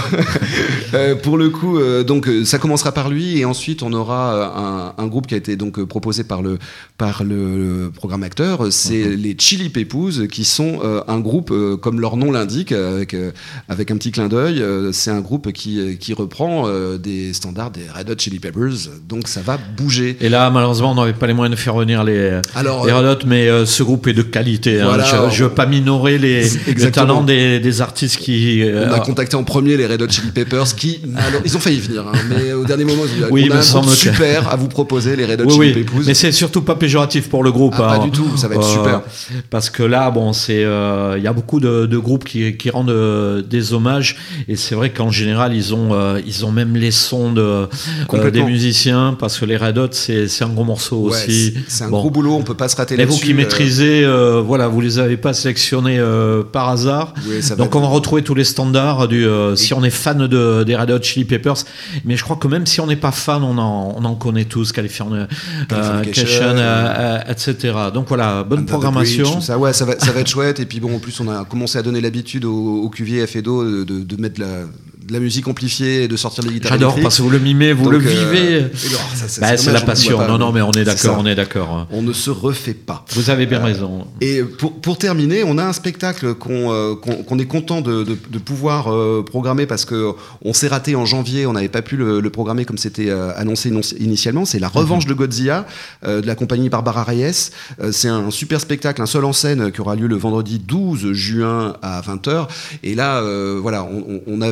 euh, pour le coup, euh, donc ça commencera par lui et ensuite on aura un, un groupe qui a été donc proposé par le par le programme acteur. C'est mm-hmm. les Chili Peppers qui sont euh, un groupe euh, comme leur nom l'indique avec euh, avec un petit clin d'œil. Euh, c'est un groupe qui qui reprend euh, des standards des Red Hot Chili Peppers. Donc ça va bouger. Et là, malheureusement, on n'avait pas les moyens de faire venir les, Alors, les Red Hot, mais euh, ce groupe est de qualité. Voilà, hein. Je, je veux pas minorer les, les talents des, des artistes qui. Euh, on a contacté en premier les Red Hot Chili Peppers qui alors, ils ont failli venir hein, mais au dernier moment ils ont dit oui, on a un groupe que... super à vous proposer les Red Hot oui, Chili oui. Peppers. Mais c'est surtout pas péjoratif pour le groupe ah, hein. Pas du tout, ça va être euh, super parce que là bon c'est il euh, y a beaucoup de, de groupes qui, qui rendent euh, des hommages et c'est vrai qu'en général ils ont euh, ils ont même les sons de euh, des musiciens parce que les Red Hot c'est, c'est un gros morceau ouais, aussi c'est, c'est un bon. gros boulot, on peut pas se rater mais là-dessus. Vous qui euh... maîtrisez euh, voilà vous les avez pas sélectionnés euh, par hasard oui, donc on va retrouver tous les standards du euh, si on est fan de, des Red Hot Chili Peppers, mais je crois que même si on n'est pas fan, on en, on en connaît tous, California, Californication, euh, euh, et cetera. Donc voilà, bonne Under programmation. Bridge, ça, ouais, ça va, ça va être chouette. Et puis bon, en plus, on a commencé à donner l'habitude au, au Cuvier à Fédot de, de, de mettre la de la musique amplifiée et de sortir les guitares J'adore électriques. Parce que vous le mimez, vous Donc, le vivez. Euh, alors, ça, ça, bah, c'est, c'est la passion. Pas, non, non, mais on est d'accord, on est d'accord. On ne se refait pas. Vous avez bien euh, raison. Et pour, pour terminer, on a un spectacle qu'on, euh, qu'on, qu'on est content de, de, de pouvoir euh, programmer parce que on s'est raté en janvier, on n'avait pas pu le, le programmer comme c'était euh, annoncé initialement. C'est La Revanche mm-hmm. de Godzilla euh, de la compagnie Barbara Reyes. Euh, c'est un super spectacle, un seul en scène qui aura lieu le vendredi douze juin à vingt heures. Et là, euh, voilà, on, on a vu un,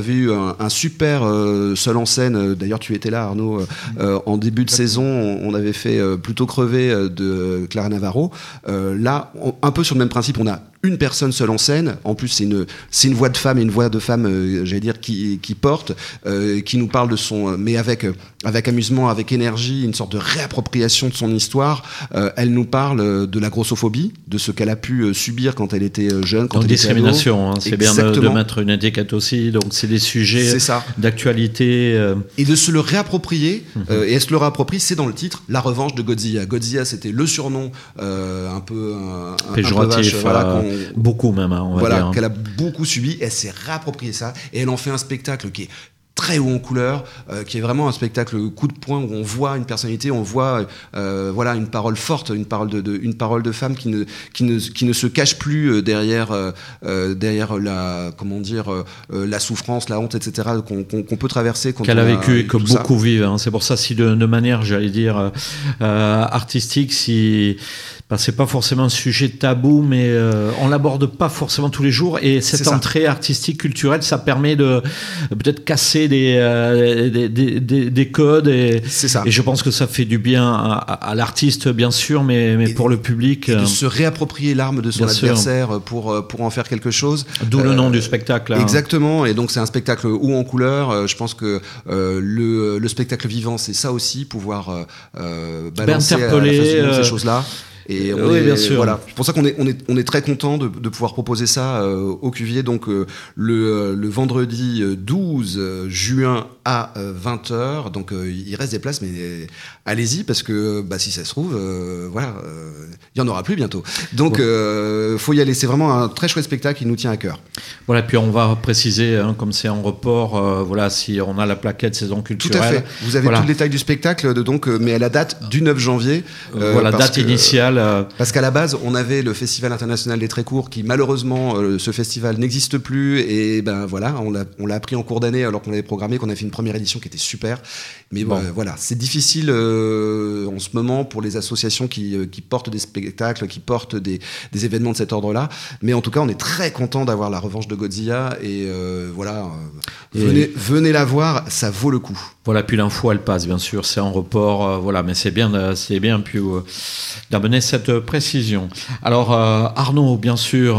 un, un super euh, seul en scène. D'ailleurs, tu étais là, Arnaud, euh, en début de saison. On, on avait fait euh, Plutôt crevé de Clara Navarro. Euh, là, on, un peu sur le même principe, on a une personne seule en scène. En plus, c'est une, c'est une voix de femme et une voix de femme, euh, j'allais dire, qui, qui porte, euh, qui nous parle de son, mais avec, avec amusement, avec énergie, une sorte de réappropriation de son histoire. Euh, elle nous parle de la grossophobie, de ce qu'elle a pu subir quand elle était jeune, quand donc, elle discrimination, hein, c'est Exactement. bien de, de mettre une étiquette aussi. Donc, c'est des sujets c'est ça. d'actualité. Euh... Et de se le réapproprier, mm-hmm. euh, et elle se le réapproprie, c'est dans le titre, La revanche de Godzilla. Godzilla, c'était le surnom euh, un peu un, péjoratif, un peu vache, voilà, euh, beaucoup même, hein, on va voilà, dire. qu'elle a beaucoup subi. Et elle s'est réapproprié ça, et elle en fait un spectacle qui est très haut en couleur, euh, qui est vraiment un spectacle coup de poing où on voit une personnalité, on voit euh, voilà une parole forte, une parole de, de une parole de femme qui ne qui ne qui ne se cache plus derrière euh, derrière la comment dire euh, la souffrance, la honte, et cetera qu'on qu'on, qu'on peut traverser quand qu'elle on a vécu et que beaucoup ça. vivent. Hein. C'est pour ça si de, de manière, j'allais dire euh, artistique, si ben, c'est pas forcément un sujet tabou, mais euh, on l'aborde pas forcément tous les jours. Et cette entrée artistique, culturelle, ça permet de peut-être casser des, euh, des, des, des, des codes. Et, c'est ça. Et je pense que ça fait du bien à, à l'artiste, bien sûr, mais, mais pour le public. Et de se réapproprier l'arme de son adversaire sûr. pour, pour en faire quelque chose. D'où euh, le nom du spectacle. Hein. Exactement. Et donc, c'est un spectacle haut en couleur. Je pense que euh, le, le spectacle vivant, c'est ça aussi, pouvoir euh, balancer à la face du monde, euh... ces choses-là. Et on oui, est, bien sûr. Voilà. C'est pour ça qu'on est, on est, on est très content de, de pouvoir proposer ça euh, au Cuvier. Donc euh, le, le vendredi douze juin à euh, vingt heures. Donc euh, il reste des places, mais euh, allez-y parce que bah, si ça se trouve, euh, voilà, euh, il y en aura plus bientôt. Donc il euh, faut y aller. C'est vraiment un très chouette spectacle qui nous tient à cœur. Voilà. Puis on va préciser, hein, comme c'est en report, euh, voilà, si on a la plaquette saison culturelle. Tout à fait. Vous avez voilà. tout le détail du spectacle, de, donc, euh, mais à la date du neuf janvier. Euh, voilà, date que, initiale. Parce qu'à la base, on avait le Festival international des très courts, qui malheureusement, euh, ce festival n'existe plus. Et ben voilà, on l'a, on l'a appris en cours d'année alors qu'on avait programmé, qu'on a fait une première édition qui était super. Mais bon, euh, voilà, c'est difficile euh, en ce moment pour les associations qui, euh, qui portent des spectacles, qui portent des, des événements de cet ordre-là. Mais en tout cas, on est très content d'avoir la revanche de Godzilla. Et euh, voilà, euh, et venez, venez la voir, ça vaut le coup. Voilà, puis l'info, elle passe, bien sûr, c'est en report. Euh, voilà, mais c'est bien, c'est bien puis, euh, d'amener cette précision. Alors, euh, Arnaud, bien sûr,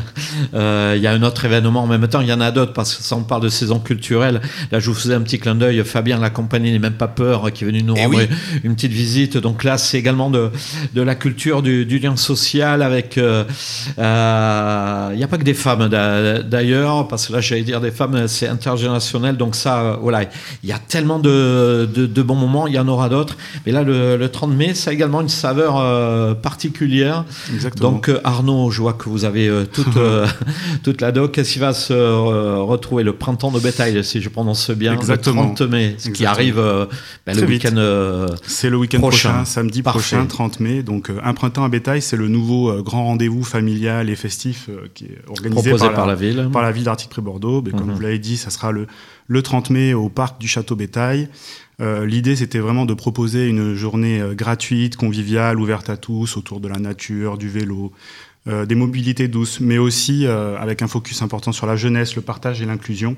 il euh, euh, y a un autre événement en même temps, il y en a d'autres, parce que ça, on parle de saison culturelle. Là, je vous faisais un petit clin d'œil, Fabien, la compagnie n'est même pas peur, qui est venu nous Et rendre oui. une petite visite. Donc là, c'est également de, de la culture, du, du lien social avec... Il euh, n'y euh, a pas que des femmes, d'ailleurs, parce que là, j'allais dire des femmes, c'est intergénérationnel, donc ça, voilà, il y a tellement de, de, de bons moments, il y en aura d'autres. Mais là, le, le trente mai, ça a également une saveur euh, particulière. Exactement. Donc, euh, Arnaud, je vois que vous avez euh, toute, euh, toute la doc. Qu'est-ce qui va se euh, retrouver le printemps de bétail, si je prononce bien, Exactement. le trente mai, ce qui arrive euh, ben, le week-end euh, C'est le week-end prochain, prochain samedi Parfait. prochain, trente mai. Donc, euh, un printemps à bétail, c'est le nouveau euh, grand rendez-vous familial et festif euh, qui est organisé proposé par, par la, la ville. Par la ville d'Artigues-Près-Bordeaux. Mais, mm-hmm. Comme vous l'avez dit, ça sera le, le trente mai au parc du Château Bétail. Euh, l'idée, c'était vraiment de proposer une journée euh, gratuite, conviviale, ouverte à tous, autour de la nature, du vélo, euh, des mobilités douces, mais aussi euh, avec un focus important sur la jeunesse, le partage et l'inclusion,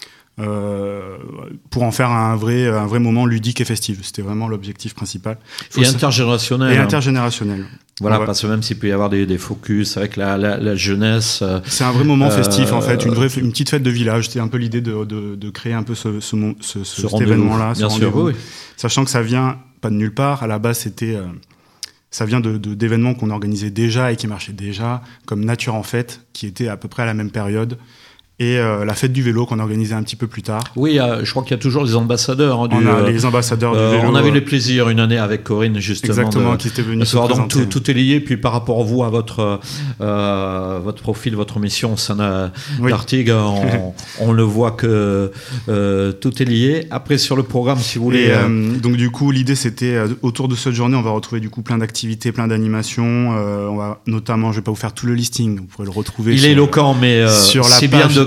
euh, pour en faire un vrai, un vrai moment ludique et festif. C'était vraiment l'objectif principal. Et intergénérationnel. Et intergénérationnel. Voilà, ouais. Parce que même s'il peut y avoir des, des focus avec la, la, la jeunesse. Euh, c'est un vrai moment festif, euh, en fait, une, vraie, une petite fête de village. C'était un peu l'idée de, de, de créer un peu ce, ce, ce, ce, cet événement-là. Bien sûr, oui. Sachant que ça vient pas de nulle part. À la base, c'était, euh, ça vient de, de, d'événements qu'on organisait déjà et qui marchaient déjà, comme Nature en Fête, qui était à peu près à la même période. Et euh, la fête du vélo qu'on a organisée un petit peu plus tard. Oui, euh, je crois qu'il y a toujours les ambassadeurs. Hein, du, on a euh, les ambassadeurs euh, du vélo. On avait eu le plaisir une année avec Corinne, justement. Exactement, de, qui était venue se présenter. Donc tout, tout est lié. Puis par rapport à vous, à votre, euh, votre profil, votre mission au sein d'Artigues, oui. on, on le voit que euh, tout est lié. Après, sur le programme, si vous voulez... Et, euh, donc du coup, l'idée, c'était, euh, autour de cette journée, on va retrouver du coup plein d'activités, plein d'animations. Euh, on va notamment, je ne vais pas vous faire tout le listing, vous pourrez le retrouver. Il sur, est éloquent, mais euh, sur la c'est page, bien de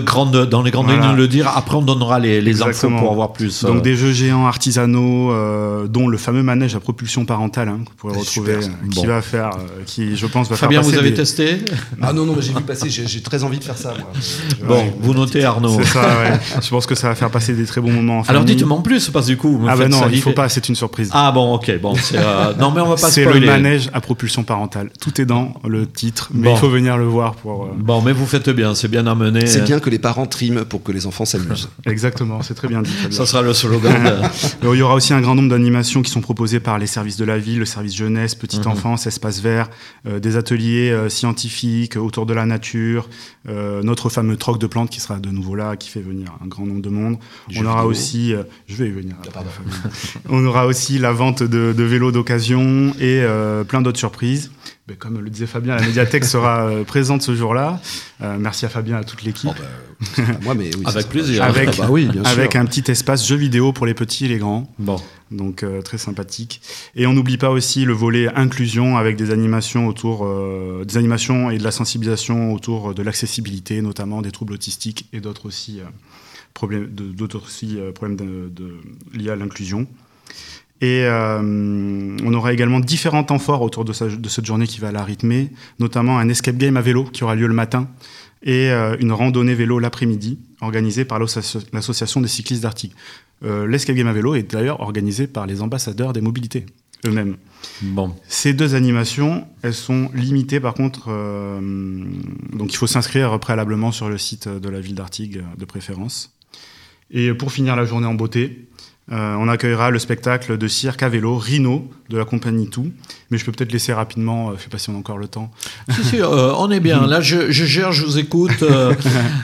grandes, dans les grandes Voilà. lignes de le dire. Après, on donnera les, les infos Exactement. pour avoir plus. Donc euh, des jeux géants artisanaux, euh, dont le fameux manège à propulsion parentale, hein, que vous pourrez Ah, retrouver, super, euh, qui Bon. va faire, euh, qui je pense va Fabien, faire passer vous avez des... testé? Ah non, non, mais j'ai vu passer, j'ai, j'ai très envie de faire ça, moi. Je- je- Bon, ouais. vous notez Arnaud. C'est ça, ouais. Je pense que ça va faire passer des très bons moments en Alors famille. dites-moi en plus, parce que du coup, vous me Ah bah faites non, il saliver. faut pas, c'est une surprise. Ah bon, ok, bon, c'est, euh, non mais on va pas C'est spoiler. le manège à propulsion parentale. Tout est dans le titre, mais Bon. il faut venir le voir pour... euh, Bon, mais vous faites bien, c'est bien amené. C'est bien que les parents triment pour que les enfants s'amusent. Exactement, c'est très bien dit. Fabien. Ça sera le slogan. de- Alors, il y aura aussi un grand nombre d'animations qui sont proposées par les services de la ville, le service jeunesse, petite Mhm. enfance, espace vert, euh, des ateliers euh, scientifiques autour de la nature, euh, notre fameux troc de plantes qui sera de nouveau là, qui fait venir un grand nombre de monde. Du On jeu aura vidéo. aussi, euh, je vais y venir. Ah, pardon. On aura aussi la vente de, de vélos d'occasion et euh, plein d'autres surprises. Mais comme le disait Fabien, la médiathèque sera euh, présente ce jour-là. Euh, merci à Fabien et à toute l'équipe. Oh, bah, c'est pas moi, mais oui, Avec ça, plaisir. ça, Avec- bah oui, bien sûr. Avec un petit espace jeux vidéo pour les petits et les grands. Bon, Donc euh, très sympathique. Et on n'oublie pas aussi le volet inclusion avec des animations autour euh, des animations et de la sensibilisation autour de l'accessibilité, notamment des troubles autistiques et d'autres aussi euh, problèmes de- d'autres aussi euh, problèmes de, de, liés à l'inclusion. Et euh, on aura également différents temps forts autour de, sa- de cette journée qui va la rythmer, notamment un escape game à vélo qui aura lieu le matin et euh, une randonnée vélo l'après-midi organisée par l'asso- l'association des cyclistes d'Artigues. Euh, L'escape game à vélo est d'ailleurs organisé par les ambassadeurs des mobilités eux-mêmes. bon. Ces deux animations, elles sont limitées par contre, euh, donc il faut s'inscrire préalablement sur le site de la ville d'Artigues euh, de préférence. Et pour finir la journée en beauté, euh, on accueillera le spectacle de cirque à vélo Rhino de la compagnie Tout. Mais je peux peut-être laisser rapidement, euh, je sais pas si on a encore le temps. Si, si, euh, on est bien. Là, je, je gère, je vous écoute euh,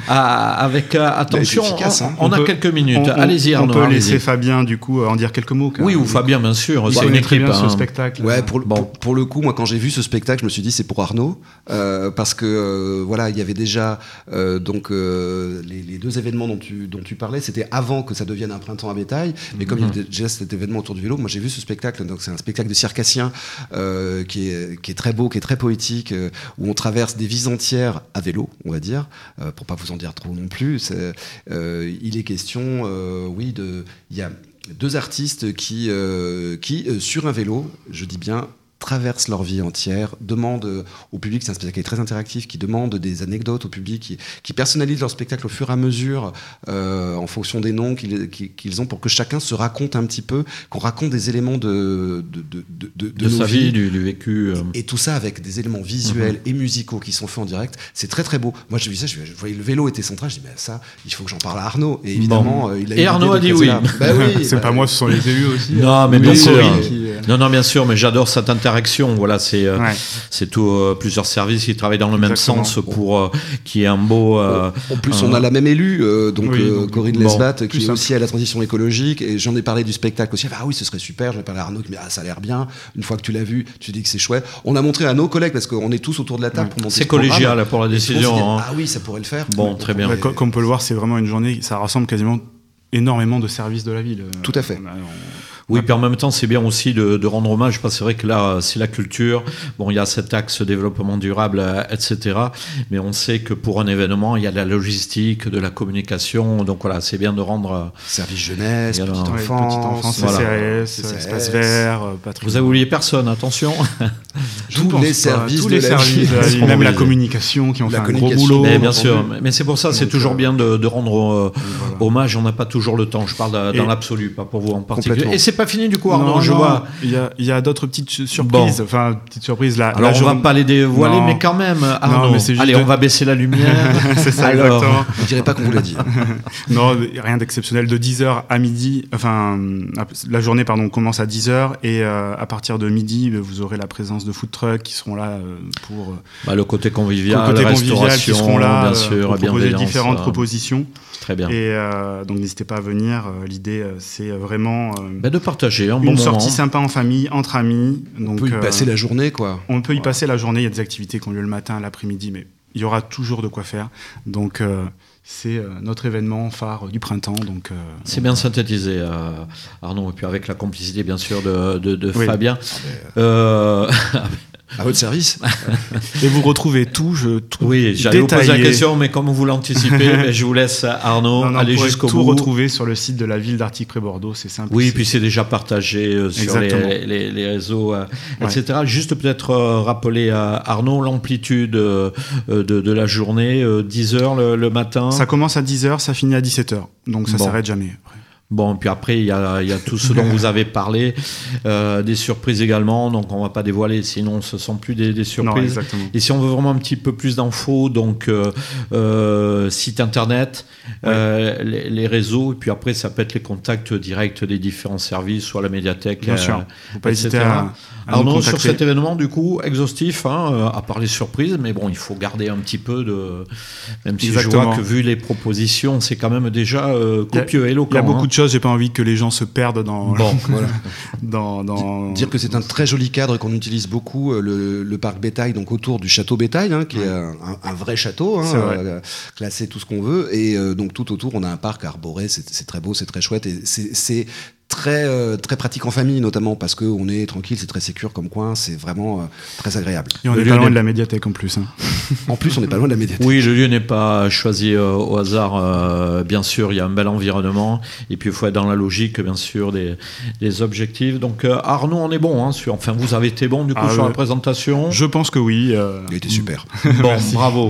à- avec euh, attention. C'est efficace, hein. on, on On a peut- quelques minutes. On- on- Allez-y, On Arnaud. peut allez-y. laisser Fabien du coup euh, en dire quelques mots. car Oui, ou il- Fabien, bien sûr. il C'est connaît une très équipe. bien hein. ce spectacle. Ouais, pour, le- Bon. pour, pour le coup, moi, quand j'ai vu ce spectacle, je me suis dit c'est pour Arnaud, euh, parce que euh, voilà, il y avait déjà euh, donc euh, les, les deux événements dont tu dont tu parlais, c'était avant que ça devienne un printemps à bétail. Mais comme il y avait déjà cet événement autour du vélo, moi j'ai vu ce spectacle. Donc c'est un spectacle de circassien euh, qui est qui est très beau, qui est très poétique, euh, où on traverse des vies entières à vélo, on va dire, euh, pour pas vous en dire trop non plus. C'est, euh, il est question, euh, oui, de il y a deux artistes qui, euh, qui euh, sur un vélo, je dis bien, traversent leur vie entière, demandent euh, au public, c'est un spectacle qui est très interactif, qui demande des anecdotes au public, qui, qui personnalisent leur spectacle au fur et à mesure, euh, en fonction des noms qu'ils, qu'ils- qu'ils ont, pour que chacun se raconte un petit peu, qu'on raconte des éléments de, de, de, de, de, De nos sa vies. vie, du, du vécu. euh. Et tout ça avec des éléments visuels et musicaux qui sont faits en direct, c'est très très beau. Moi j'ai vu ça, je, je voyais le vélo était central, je dis mais ça, il faut que j'en parle à Arnaud. Et évidemment, Bon. euh, il a Et eu Arnaud l'idée a de dit créer oui. ça. Bah oui, C'est bah pas oui. moi, ce sont les élus aussi. Non, mais Oui, bien oui, sûr. qui, euh, Non, non, bien sûr, mais j'adore cette interaction. Voilà, c'est euh, Ouais. c'est tout, euh, plusieurs services qui travaillent dans le même Exactement. sens pour euh, qu'il y ait un beau. euh, En plus, un- on a la même élue, euh, donc, Oui, euh, donc, Corinne bon, Lesbat, plus qui est simple. aussi à la transition écologique. Et j'en ai parlé du spectacle aussi. Elle fait, ah oui, ce serait super. J'en ai parlé à Arnaud qui me dit, ah, ça a l'air bien. Une fois que tu l'as vu, tu dis que c'est chouette. On a montré à nos collègues, parce qu'on est tous autour de la table pour monter C'est ce programme. collégial pour la Et tous, ils décision. disent, hein. ah oui, ça pourrait le faire. Bon, Donc, très on bien. Ouais, pourrait- co- comme on peut le voir, c'est vraiment une journée, ça rassemble quasiment énormément de services de la ville. Tout à fait. On a- on- Oui, puis en même temps, c'est bien aussi de, de rendre hommage, parce que c'est vrai que là, c'est la culture. Bon, il y a cet axe développement durable, euh, et cetera. Mais on sait que pour un événement, il y a de la logistique, de la communication. Donc voilà, c'est bien de rendre. euh, Service jeunesse, Et alors, petite Ouais, enfance, petite enfance, voilà. C C S, C C S. espace vert, euh, patrimoine. Vous avez oublié personne, attention. Je ne tous pense les pas. services tous de les la services, ville. de la ville, Sont même la mobilisés. communication qui ont La fait un gros communication. boulot. Mais bien entendu. sûr, mais c'est pour ça, c'est Donc, toujours euh, bien de, de rendre euh, voilà. hommage. On n'a pas toujours le temps. Je parle de- dans Et- l'absolu, pas pour vous en particulier. Complètement. Et c'est pas fini du coup, Arnaud. Non, je non, vois. Il y a, il y a d'autres petites su- surprises. Bon. Enfin, petites surprises. La, Alors la on journée- va pas les dévoiler, Non. mais quand même, Arnaud. mais c'est juste Allez, de- on va baisser la lumière. C'est ça, Alors, exactement. Je dirais pas qu'on vous l'a dit. Non, rien d'exceptionnel. De dix heures à midi, enfin, la journée, pardon, commence à dix heures et euh, à partir de midi, vous aurez la présence de food trucks qui seront là euh, pour, euh, Bah, le côté convivial, pour le côté convivial, restauration, qui seront là bien euh, sûr, pour proposer bienveillance, différentes euh, propositions. Très bien. Et euh, donc, n'hésitez pas à venir. Euh, L'idée, euh, c'est vraiment euh, Bah, de partager un une bon moment. sortie sympa en famille, entre amis. On Donc, peut y euh, passer la journée, quoi. on peut y passer la journée. Il y a des activités qui ont lieu le matin, l'après-midi, mais il y aura toujours de quoi faire. Donc, euh, c'est euh, notre événement phare du printemps. Donc, euh, C'est bien synthétisé, euh, Arnaud, et puis avec la complicité bien sûr de, de, de Oui. Fabien. Euh, À votre service. Et vous retrouvez tout, je trouve. Oui, j'allais vous détaillé. poser la question, mais comme vous l'anticipez, ben, je vous laisse Arnaud Non, non, aller vous pourrez jusqu'au tout bout. retrouver sur le site de la ville d'Artigues-Près-Bordeaux, c'est simple. Oui, c'est- puis c'est déjà partagé euh, sur Exactement. les, les, les réseaux, euh, Ouais. et cetera. Juste peut-être euh, rappeler à Arnaud l'amplitude euh, de, de la journée, euh, dix heures le, le matin. Ça commence à dix heures, ça finit à dix-sept heures. Donc ça Bon. s'arrête jamais. Bon, puis après, il y a, il y a tout ce dont vous avez parlé, euh, des surprises également, donc on va pas dévoiler, sinon ce sont plus des, des Non, surprises. exactement. Et si on veut vraiment un petit peu plus d'infos, donc euh, euh, site internet, euh, les, les réseaux, et puis après ça peut être les contacts directs des différents services, soit la médiathèque, Bien euh, sûr. Faut pas et hésiter cetera. à, à nous Arnaud, sur contacter. cet événement, du coup, exhaustif, hein, euh, à part les surprises, mais bon, il faut garder un petit peu de... Même si je Exactement. vois que vu les propositions, c'est quand même déjà euh, Il y a- copieux, éloquent. Il y a beaucoup hein. de choses, j'ai pas envie que les gens se perdent dans. Bon, Voilà. dans, dans... Dire que c'est un très joli cadre et qu'on utilise beaucoup, euh, le, le parc Bétail, donc autour du château Bétail, hein, qui est un, un vrai château, hein, C'est vrai. euh, classé tout ce qu'on veut. Et euh, donc tout autour, on a un parc arboré, c'est c'est très beau, c'est très chouette. Et c'est- c'est très, euh, très pratique en famille, notamment parce qu'on est tranquille, c'est très sécure comme coin, c'est vraiment euh, très agréable. Et on Le est lieu pas loin n'est- de la médiathèque en plus. Hein. En plus, on n'est pas loin de la médiathèque. oui, le lieu n'est pas choisi euh, au hasard. euh, bien sûr, il y a un bel environnement. Et puis, il faut être dans la logique, bien sûr, des, des objectifs. Donc, euh, Arnaud, on est bon. Hein, sur, enfin, vous avez été bon, du coup, Ah, sur ouais. la présentation. Je pense que oui. euh, Il était super. Bon, bravo.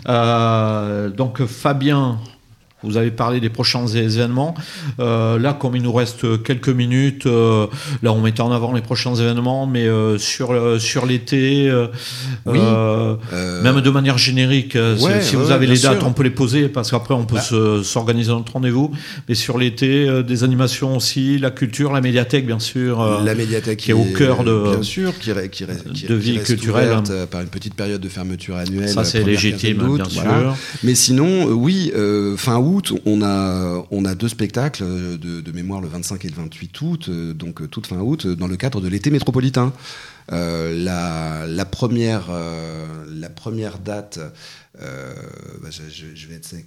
Euh, donc, Fabien, vous avez parlé des prochains événements. Euh, là, comme il nous reste quelques minutes, euh, là, on mettait en avant les prochains événements, mais euh, sur, euh, sur l'été, euh, Oui. euh, Euh, même de manière générique, euh, si- ouais, si ouais, vous ouais, avez bien les dates, sûr. on peut les poser, parce qu'après, on peut Bah. se- s'organiser notre rendez-vous. Mais sur l'été, euh, des animations aussi, la culture, la médiathèque, bien sûr. euh, la médiathèque qui est au cœur de- bien sûr, qui, re- qui, re- qui- de qui vie reste culturelle. ouverte, euh, par une petite période de fermeture annuelle. ça, la c'est première légitime, quinzaine d'août, bien voilà. sûr. Mais sinon, euh, oui, euh, fin août, on a, on a deux spectacles euh, de, de mémoire le vingt-cinq et le vingt-huit août, euh, donc euh, toute fin août, euh, dans le cadre de l'été métropolitain. Euh, la, la, première, euh, la première date, euh, bah, je, je, je vais être sec.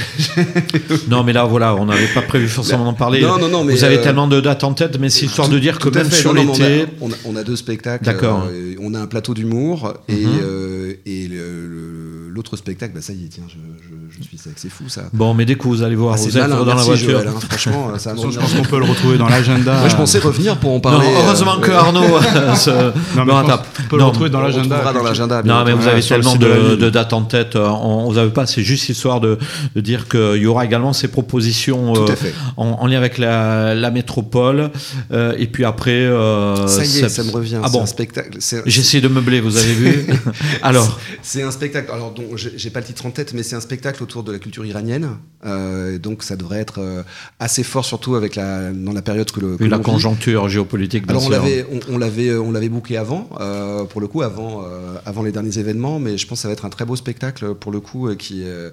euh, Non, mais là, voilà, on n'avait pas prévu forcément d'en parler. Non, non, non, mais vous avez euh, tellement de dates en tête, mais c'est histoire tout- de dire que tout à même fait. sur Non, non, l'été. on a, on, a, on a deux spectacles. D'accord. euh, on a un plateau d'humour et, Mhm. euh, et le- le- l'autre spectacle, bah ça y est, tiens, je, je, je suis sec, c'est fou ça. Bon, mais dès que vous allez voir, Ah, c'est vous êtes malin, dans merci, la voiture. Joël, hein, franchement, ça va me Je pense revenir. qu'on peut le retrouver dans l'agenda. Moi, je pensais revenir pour en Non, parler. heureusement euh, que ouais. Arnaud euh, se Non, mais me je rattrape. pense qu'on peut le Non, retrouver dans On l'agenda. retrouvera dans l'agenda. Non, mais vous Ouais, avez sur le tellement site de la de, ville. de dates en tête, euh, on, on vous avait pas, c'est juste histoire de, de dire qu'il y aura également ces propositions Tout euh, à fait. en, en lien avec la, la métropole. Euh, et puis après. euh, Ça y est, c'est- ça me revient. Ah c'est bon un spectacle. c'est- J'essaie de meubler, vous avez vu. Alors, C'est un spectacle, alors dont j'ai j'ai pas le titre en tête, mais c'est un spectacle autour de la culture iranienne. Euh, donc ça devrait être euh, assez fort, surtout avec la, dans la période que le. que vu la l'on vit. conjoncture géopolitique, bien Alors on sûr. l'avait, on, on l'avait, on l'avait booké avant, euh, pour le coup, avant, euh, avant les derniers événements, mais je pense que ça va être un très beau spectacle pour le coup, euh, qui, euh,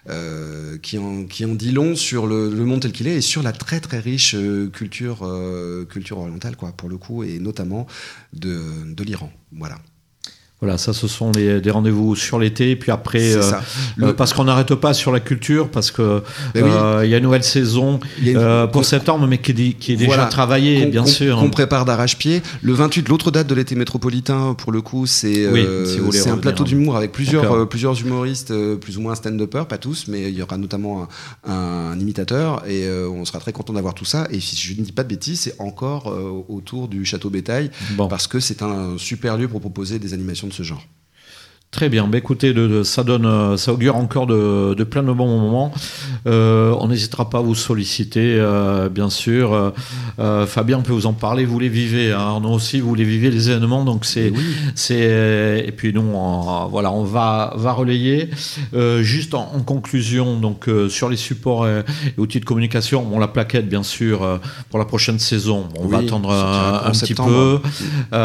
euh, qui, en, qui en dit long sur le, le monde tel qu'il est et sur la très très riche euh, culture, euh, culture orientale, quoi, pour le coup, et notamment de, de l'Iran. Voilà. Voilà, ça, ce sont les, des rendez-vous sur l'été. Et puis après, C'est euh, ça. euh, Le- parce qu'on n'arrête pas sur la culture, parce que Ben oui. euh, il y a une nouvelle saison Il y a une- euh, pour qu'on- septembre, mais qui est, di- qui est déjà Voilà. travaillée, qu'on- bien qu'on- sûr. Qu'on prépare d'arrache-pied. Le vingt-huit, l'autre date de l'été métropolitain, pour le coup, c'est Oui, euh, si vous voulez c'est un revenir. plateau d'humour avec plusieurs, D'accord. euh, plusieurs humoristes, euh, plus ou moins stand-uppers, pas tous, mais il y aura notamment un, un imitateur et euh, on sera très content d'avoir tout ça. Et si je ne dis pas de bêtises, c'est encore euh, autour du Château Bétail, Bon. parce que c'est un super lieu pour proposer des animations de ce genre. Très bien. Bah, écoutez, de, de- ça donne, euh, ça augure encore de, de plein de bons moments. Euh, on n'hésitera pas à vous solliciter, euh, bien sûr. Euh, euh, Fabien, on peut vous en parler. Vous les vivez, hein. Arnaud aussi, vous les vivez les événements. Donc c'est, Et oui. c'est, et puis nous, on, voilà, on va, va relayer. Euh, juste en, en conclusion, donc euh, sur les supports et, et outils de communication, bon, la plaquette, bien sûr, euh, pour la prochaine saison. On va Oui, attendre sortira un, en un petit septembre. peu.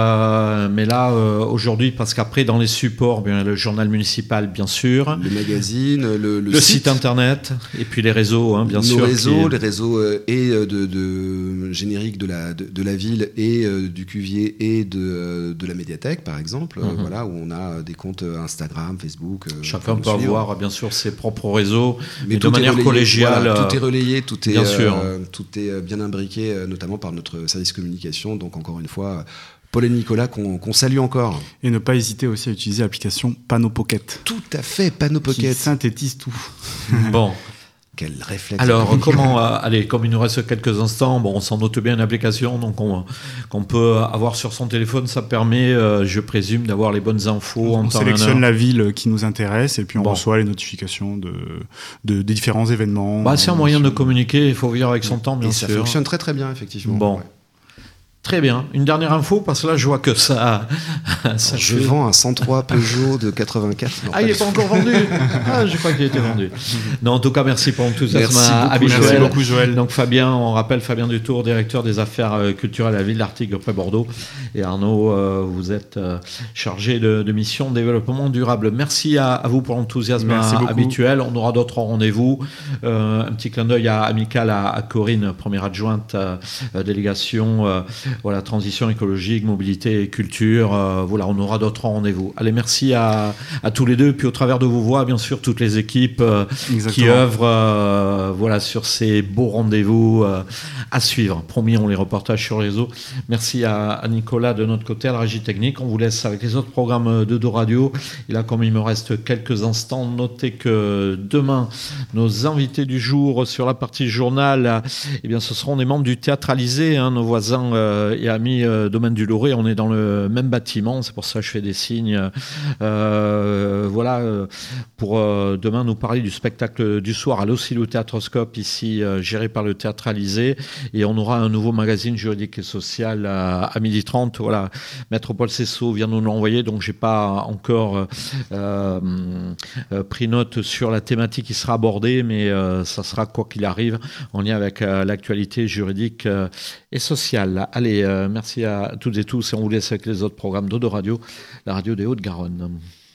Euh, mais là, euh, aujourd'hui, parce qu'après, dans les supports, bien, le journal municipal, bien sûr, Le magazine, le, le le site internet, et puis les réseaux, hein, bien Nos sûr. réseaux, qui- les réseaux euh, et euh, de, de générique de la, de, de la ville et euh, du Cuvier et de, euh, de la médiathèque, par exemple, euh, Mhm. voilà, où on a des comptes Instagram, Facebook. euh, Chacun pour peut nous suivre. avoir, bien sûr, ses propres réseaux, mais, de tout est manière relayé, collégiale. voilà, euh, tout est relayé, tout est, bien sûr. euh, tout est euh, bien imbriqué, euh, notamment par notre service communication. Donc, encore une fois, Paul et Nicolas qu'on, qu'on salue encore. Et ne pas hésiter aussi à utiliser l'application Panneau Pocket. Tout à fait, Panneau Pocket. Qui synthétise tout. Bon. Quel réflexe. Alors, comment, euh, allez, comme il nous reste quelques instants, bon, on s'en doute bien une application donc on, qu'on peut avoir sur son téléphone. Ça permet, euh, je présume, d'avoir les bonnes infos on en temps sélectionne la ville qui nous intéresse et puis on bon. reçoit les notifications de, de, des différents événements. Bah, c'est un moyen de communiquer, il faut vivre avec son temps, bien et sûr. Ça fonctionne très très bien, effectivement. Bon. Ouais. Très bien. Une dernière info, parce que là, je vois que ça... ça je fait... vends un cent trois Peugeot de quatre-vingt-quatre. Non, ah, il n'est pas encore vendu. Ah, je crois qu'il a été vendu. Non, en tout cas, merci pour l'enthousiasme habituel. Merci beaucoup, Joël. Donc, Fabien, on rappelle Fabien Dutour, directeur des affaires culturelles à la ville d'Artigues près Bordeaux. Et Arnaud, euh, vous êtes euh, chargé de, de mission développement durable. Merci à, à vous pour l'enthousiasme habituel. On aura d'autres rendez-vous. Euh, un petit clin d'œil à, amical à, à Corinne, première adjointe euh, délégation euh, voilà, transition écologique, mobilité et culture. Euh, voilà, on aura d'autres rendez-vous. Allez, merci à, à tous les deux. Puis au travers de vos voix, bien sûr, toutes les équipes euh, qui œuvrent euh, voilà, sur ces beaux rendez-vous euh, à suivre. Promis, on les reportage sur les réseaux. Merci à, à Nicolas de notre côté, à la régie technique. On vous laisse avec les autres programmes de Do Radio. Et là, comme il me reste quelques instants, notez que demain, nos invités du jour sur la partie journal, eh bien, ce seront des membres du Théâtralisé, hein, nos voisins euh, et amis euh, Domaine du Loré. On est dans le même bâtiment, c'est pour ça que je fais des signes. Euh, voilà, euh, pour euh, demain nous parler du spectacle du soir à l'Oscillo Théâtroscope, ici euh, géré par le Théâtralisé. Et on aura un nouveau magazine juridique et social à, à midi trente. Voilà, Maître Paul Cessot vient nous l'envoyer, donc j'ai pas encore euh, euh, pris note sur la thématique qui sera abordée, mais euh, ça sera, quoi qu'il arrive, en lien avec euh, l'actualité juridique euh, et sociale. Allez, euh, merci à toutes et tous et on vous laisse avec les autres programmes d'O D O Radio, la radio des Hauts-de-Garonne.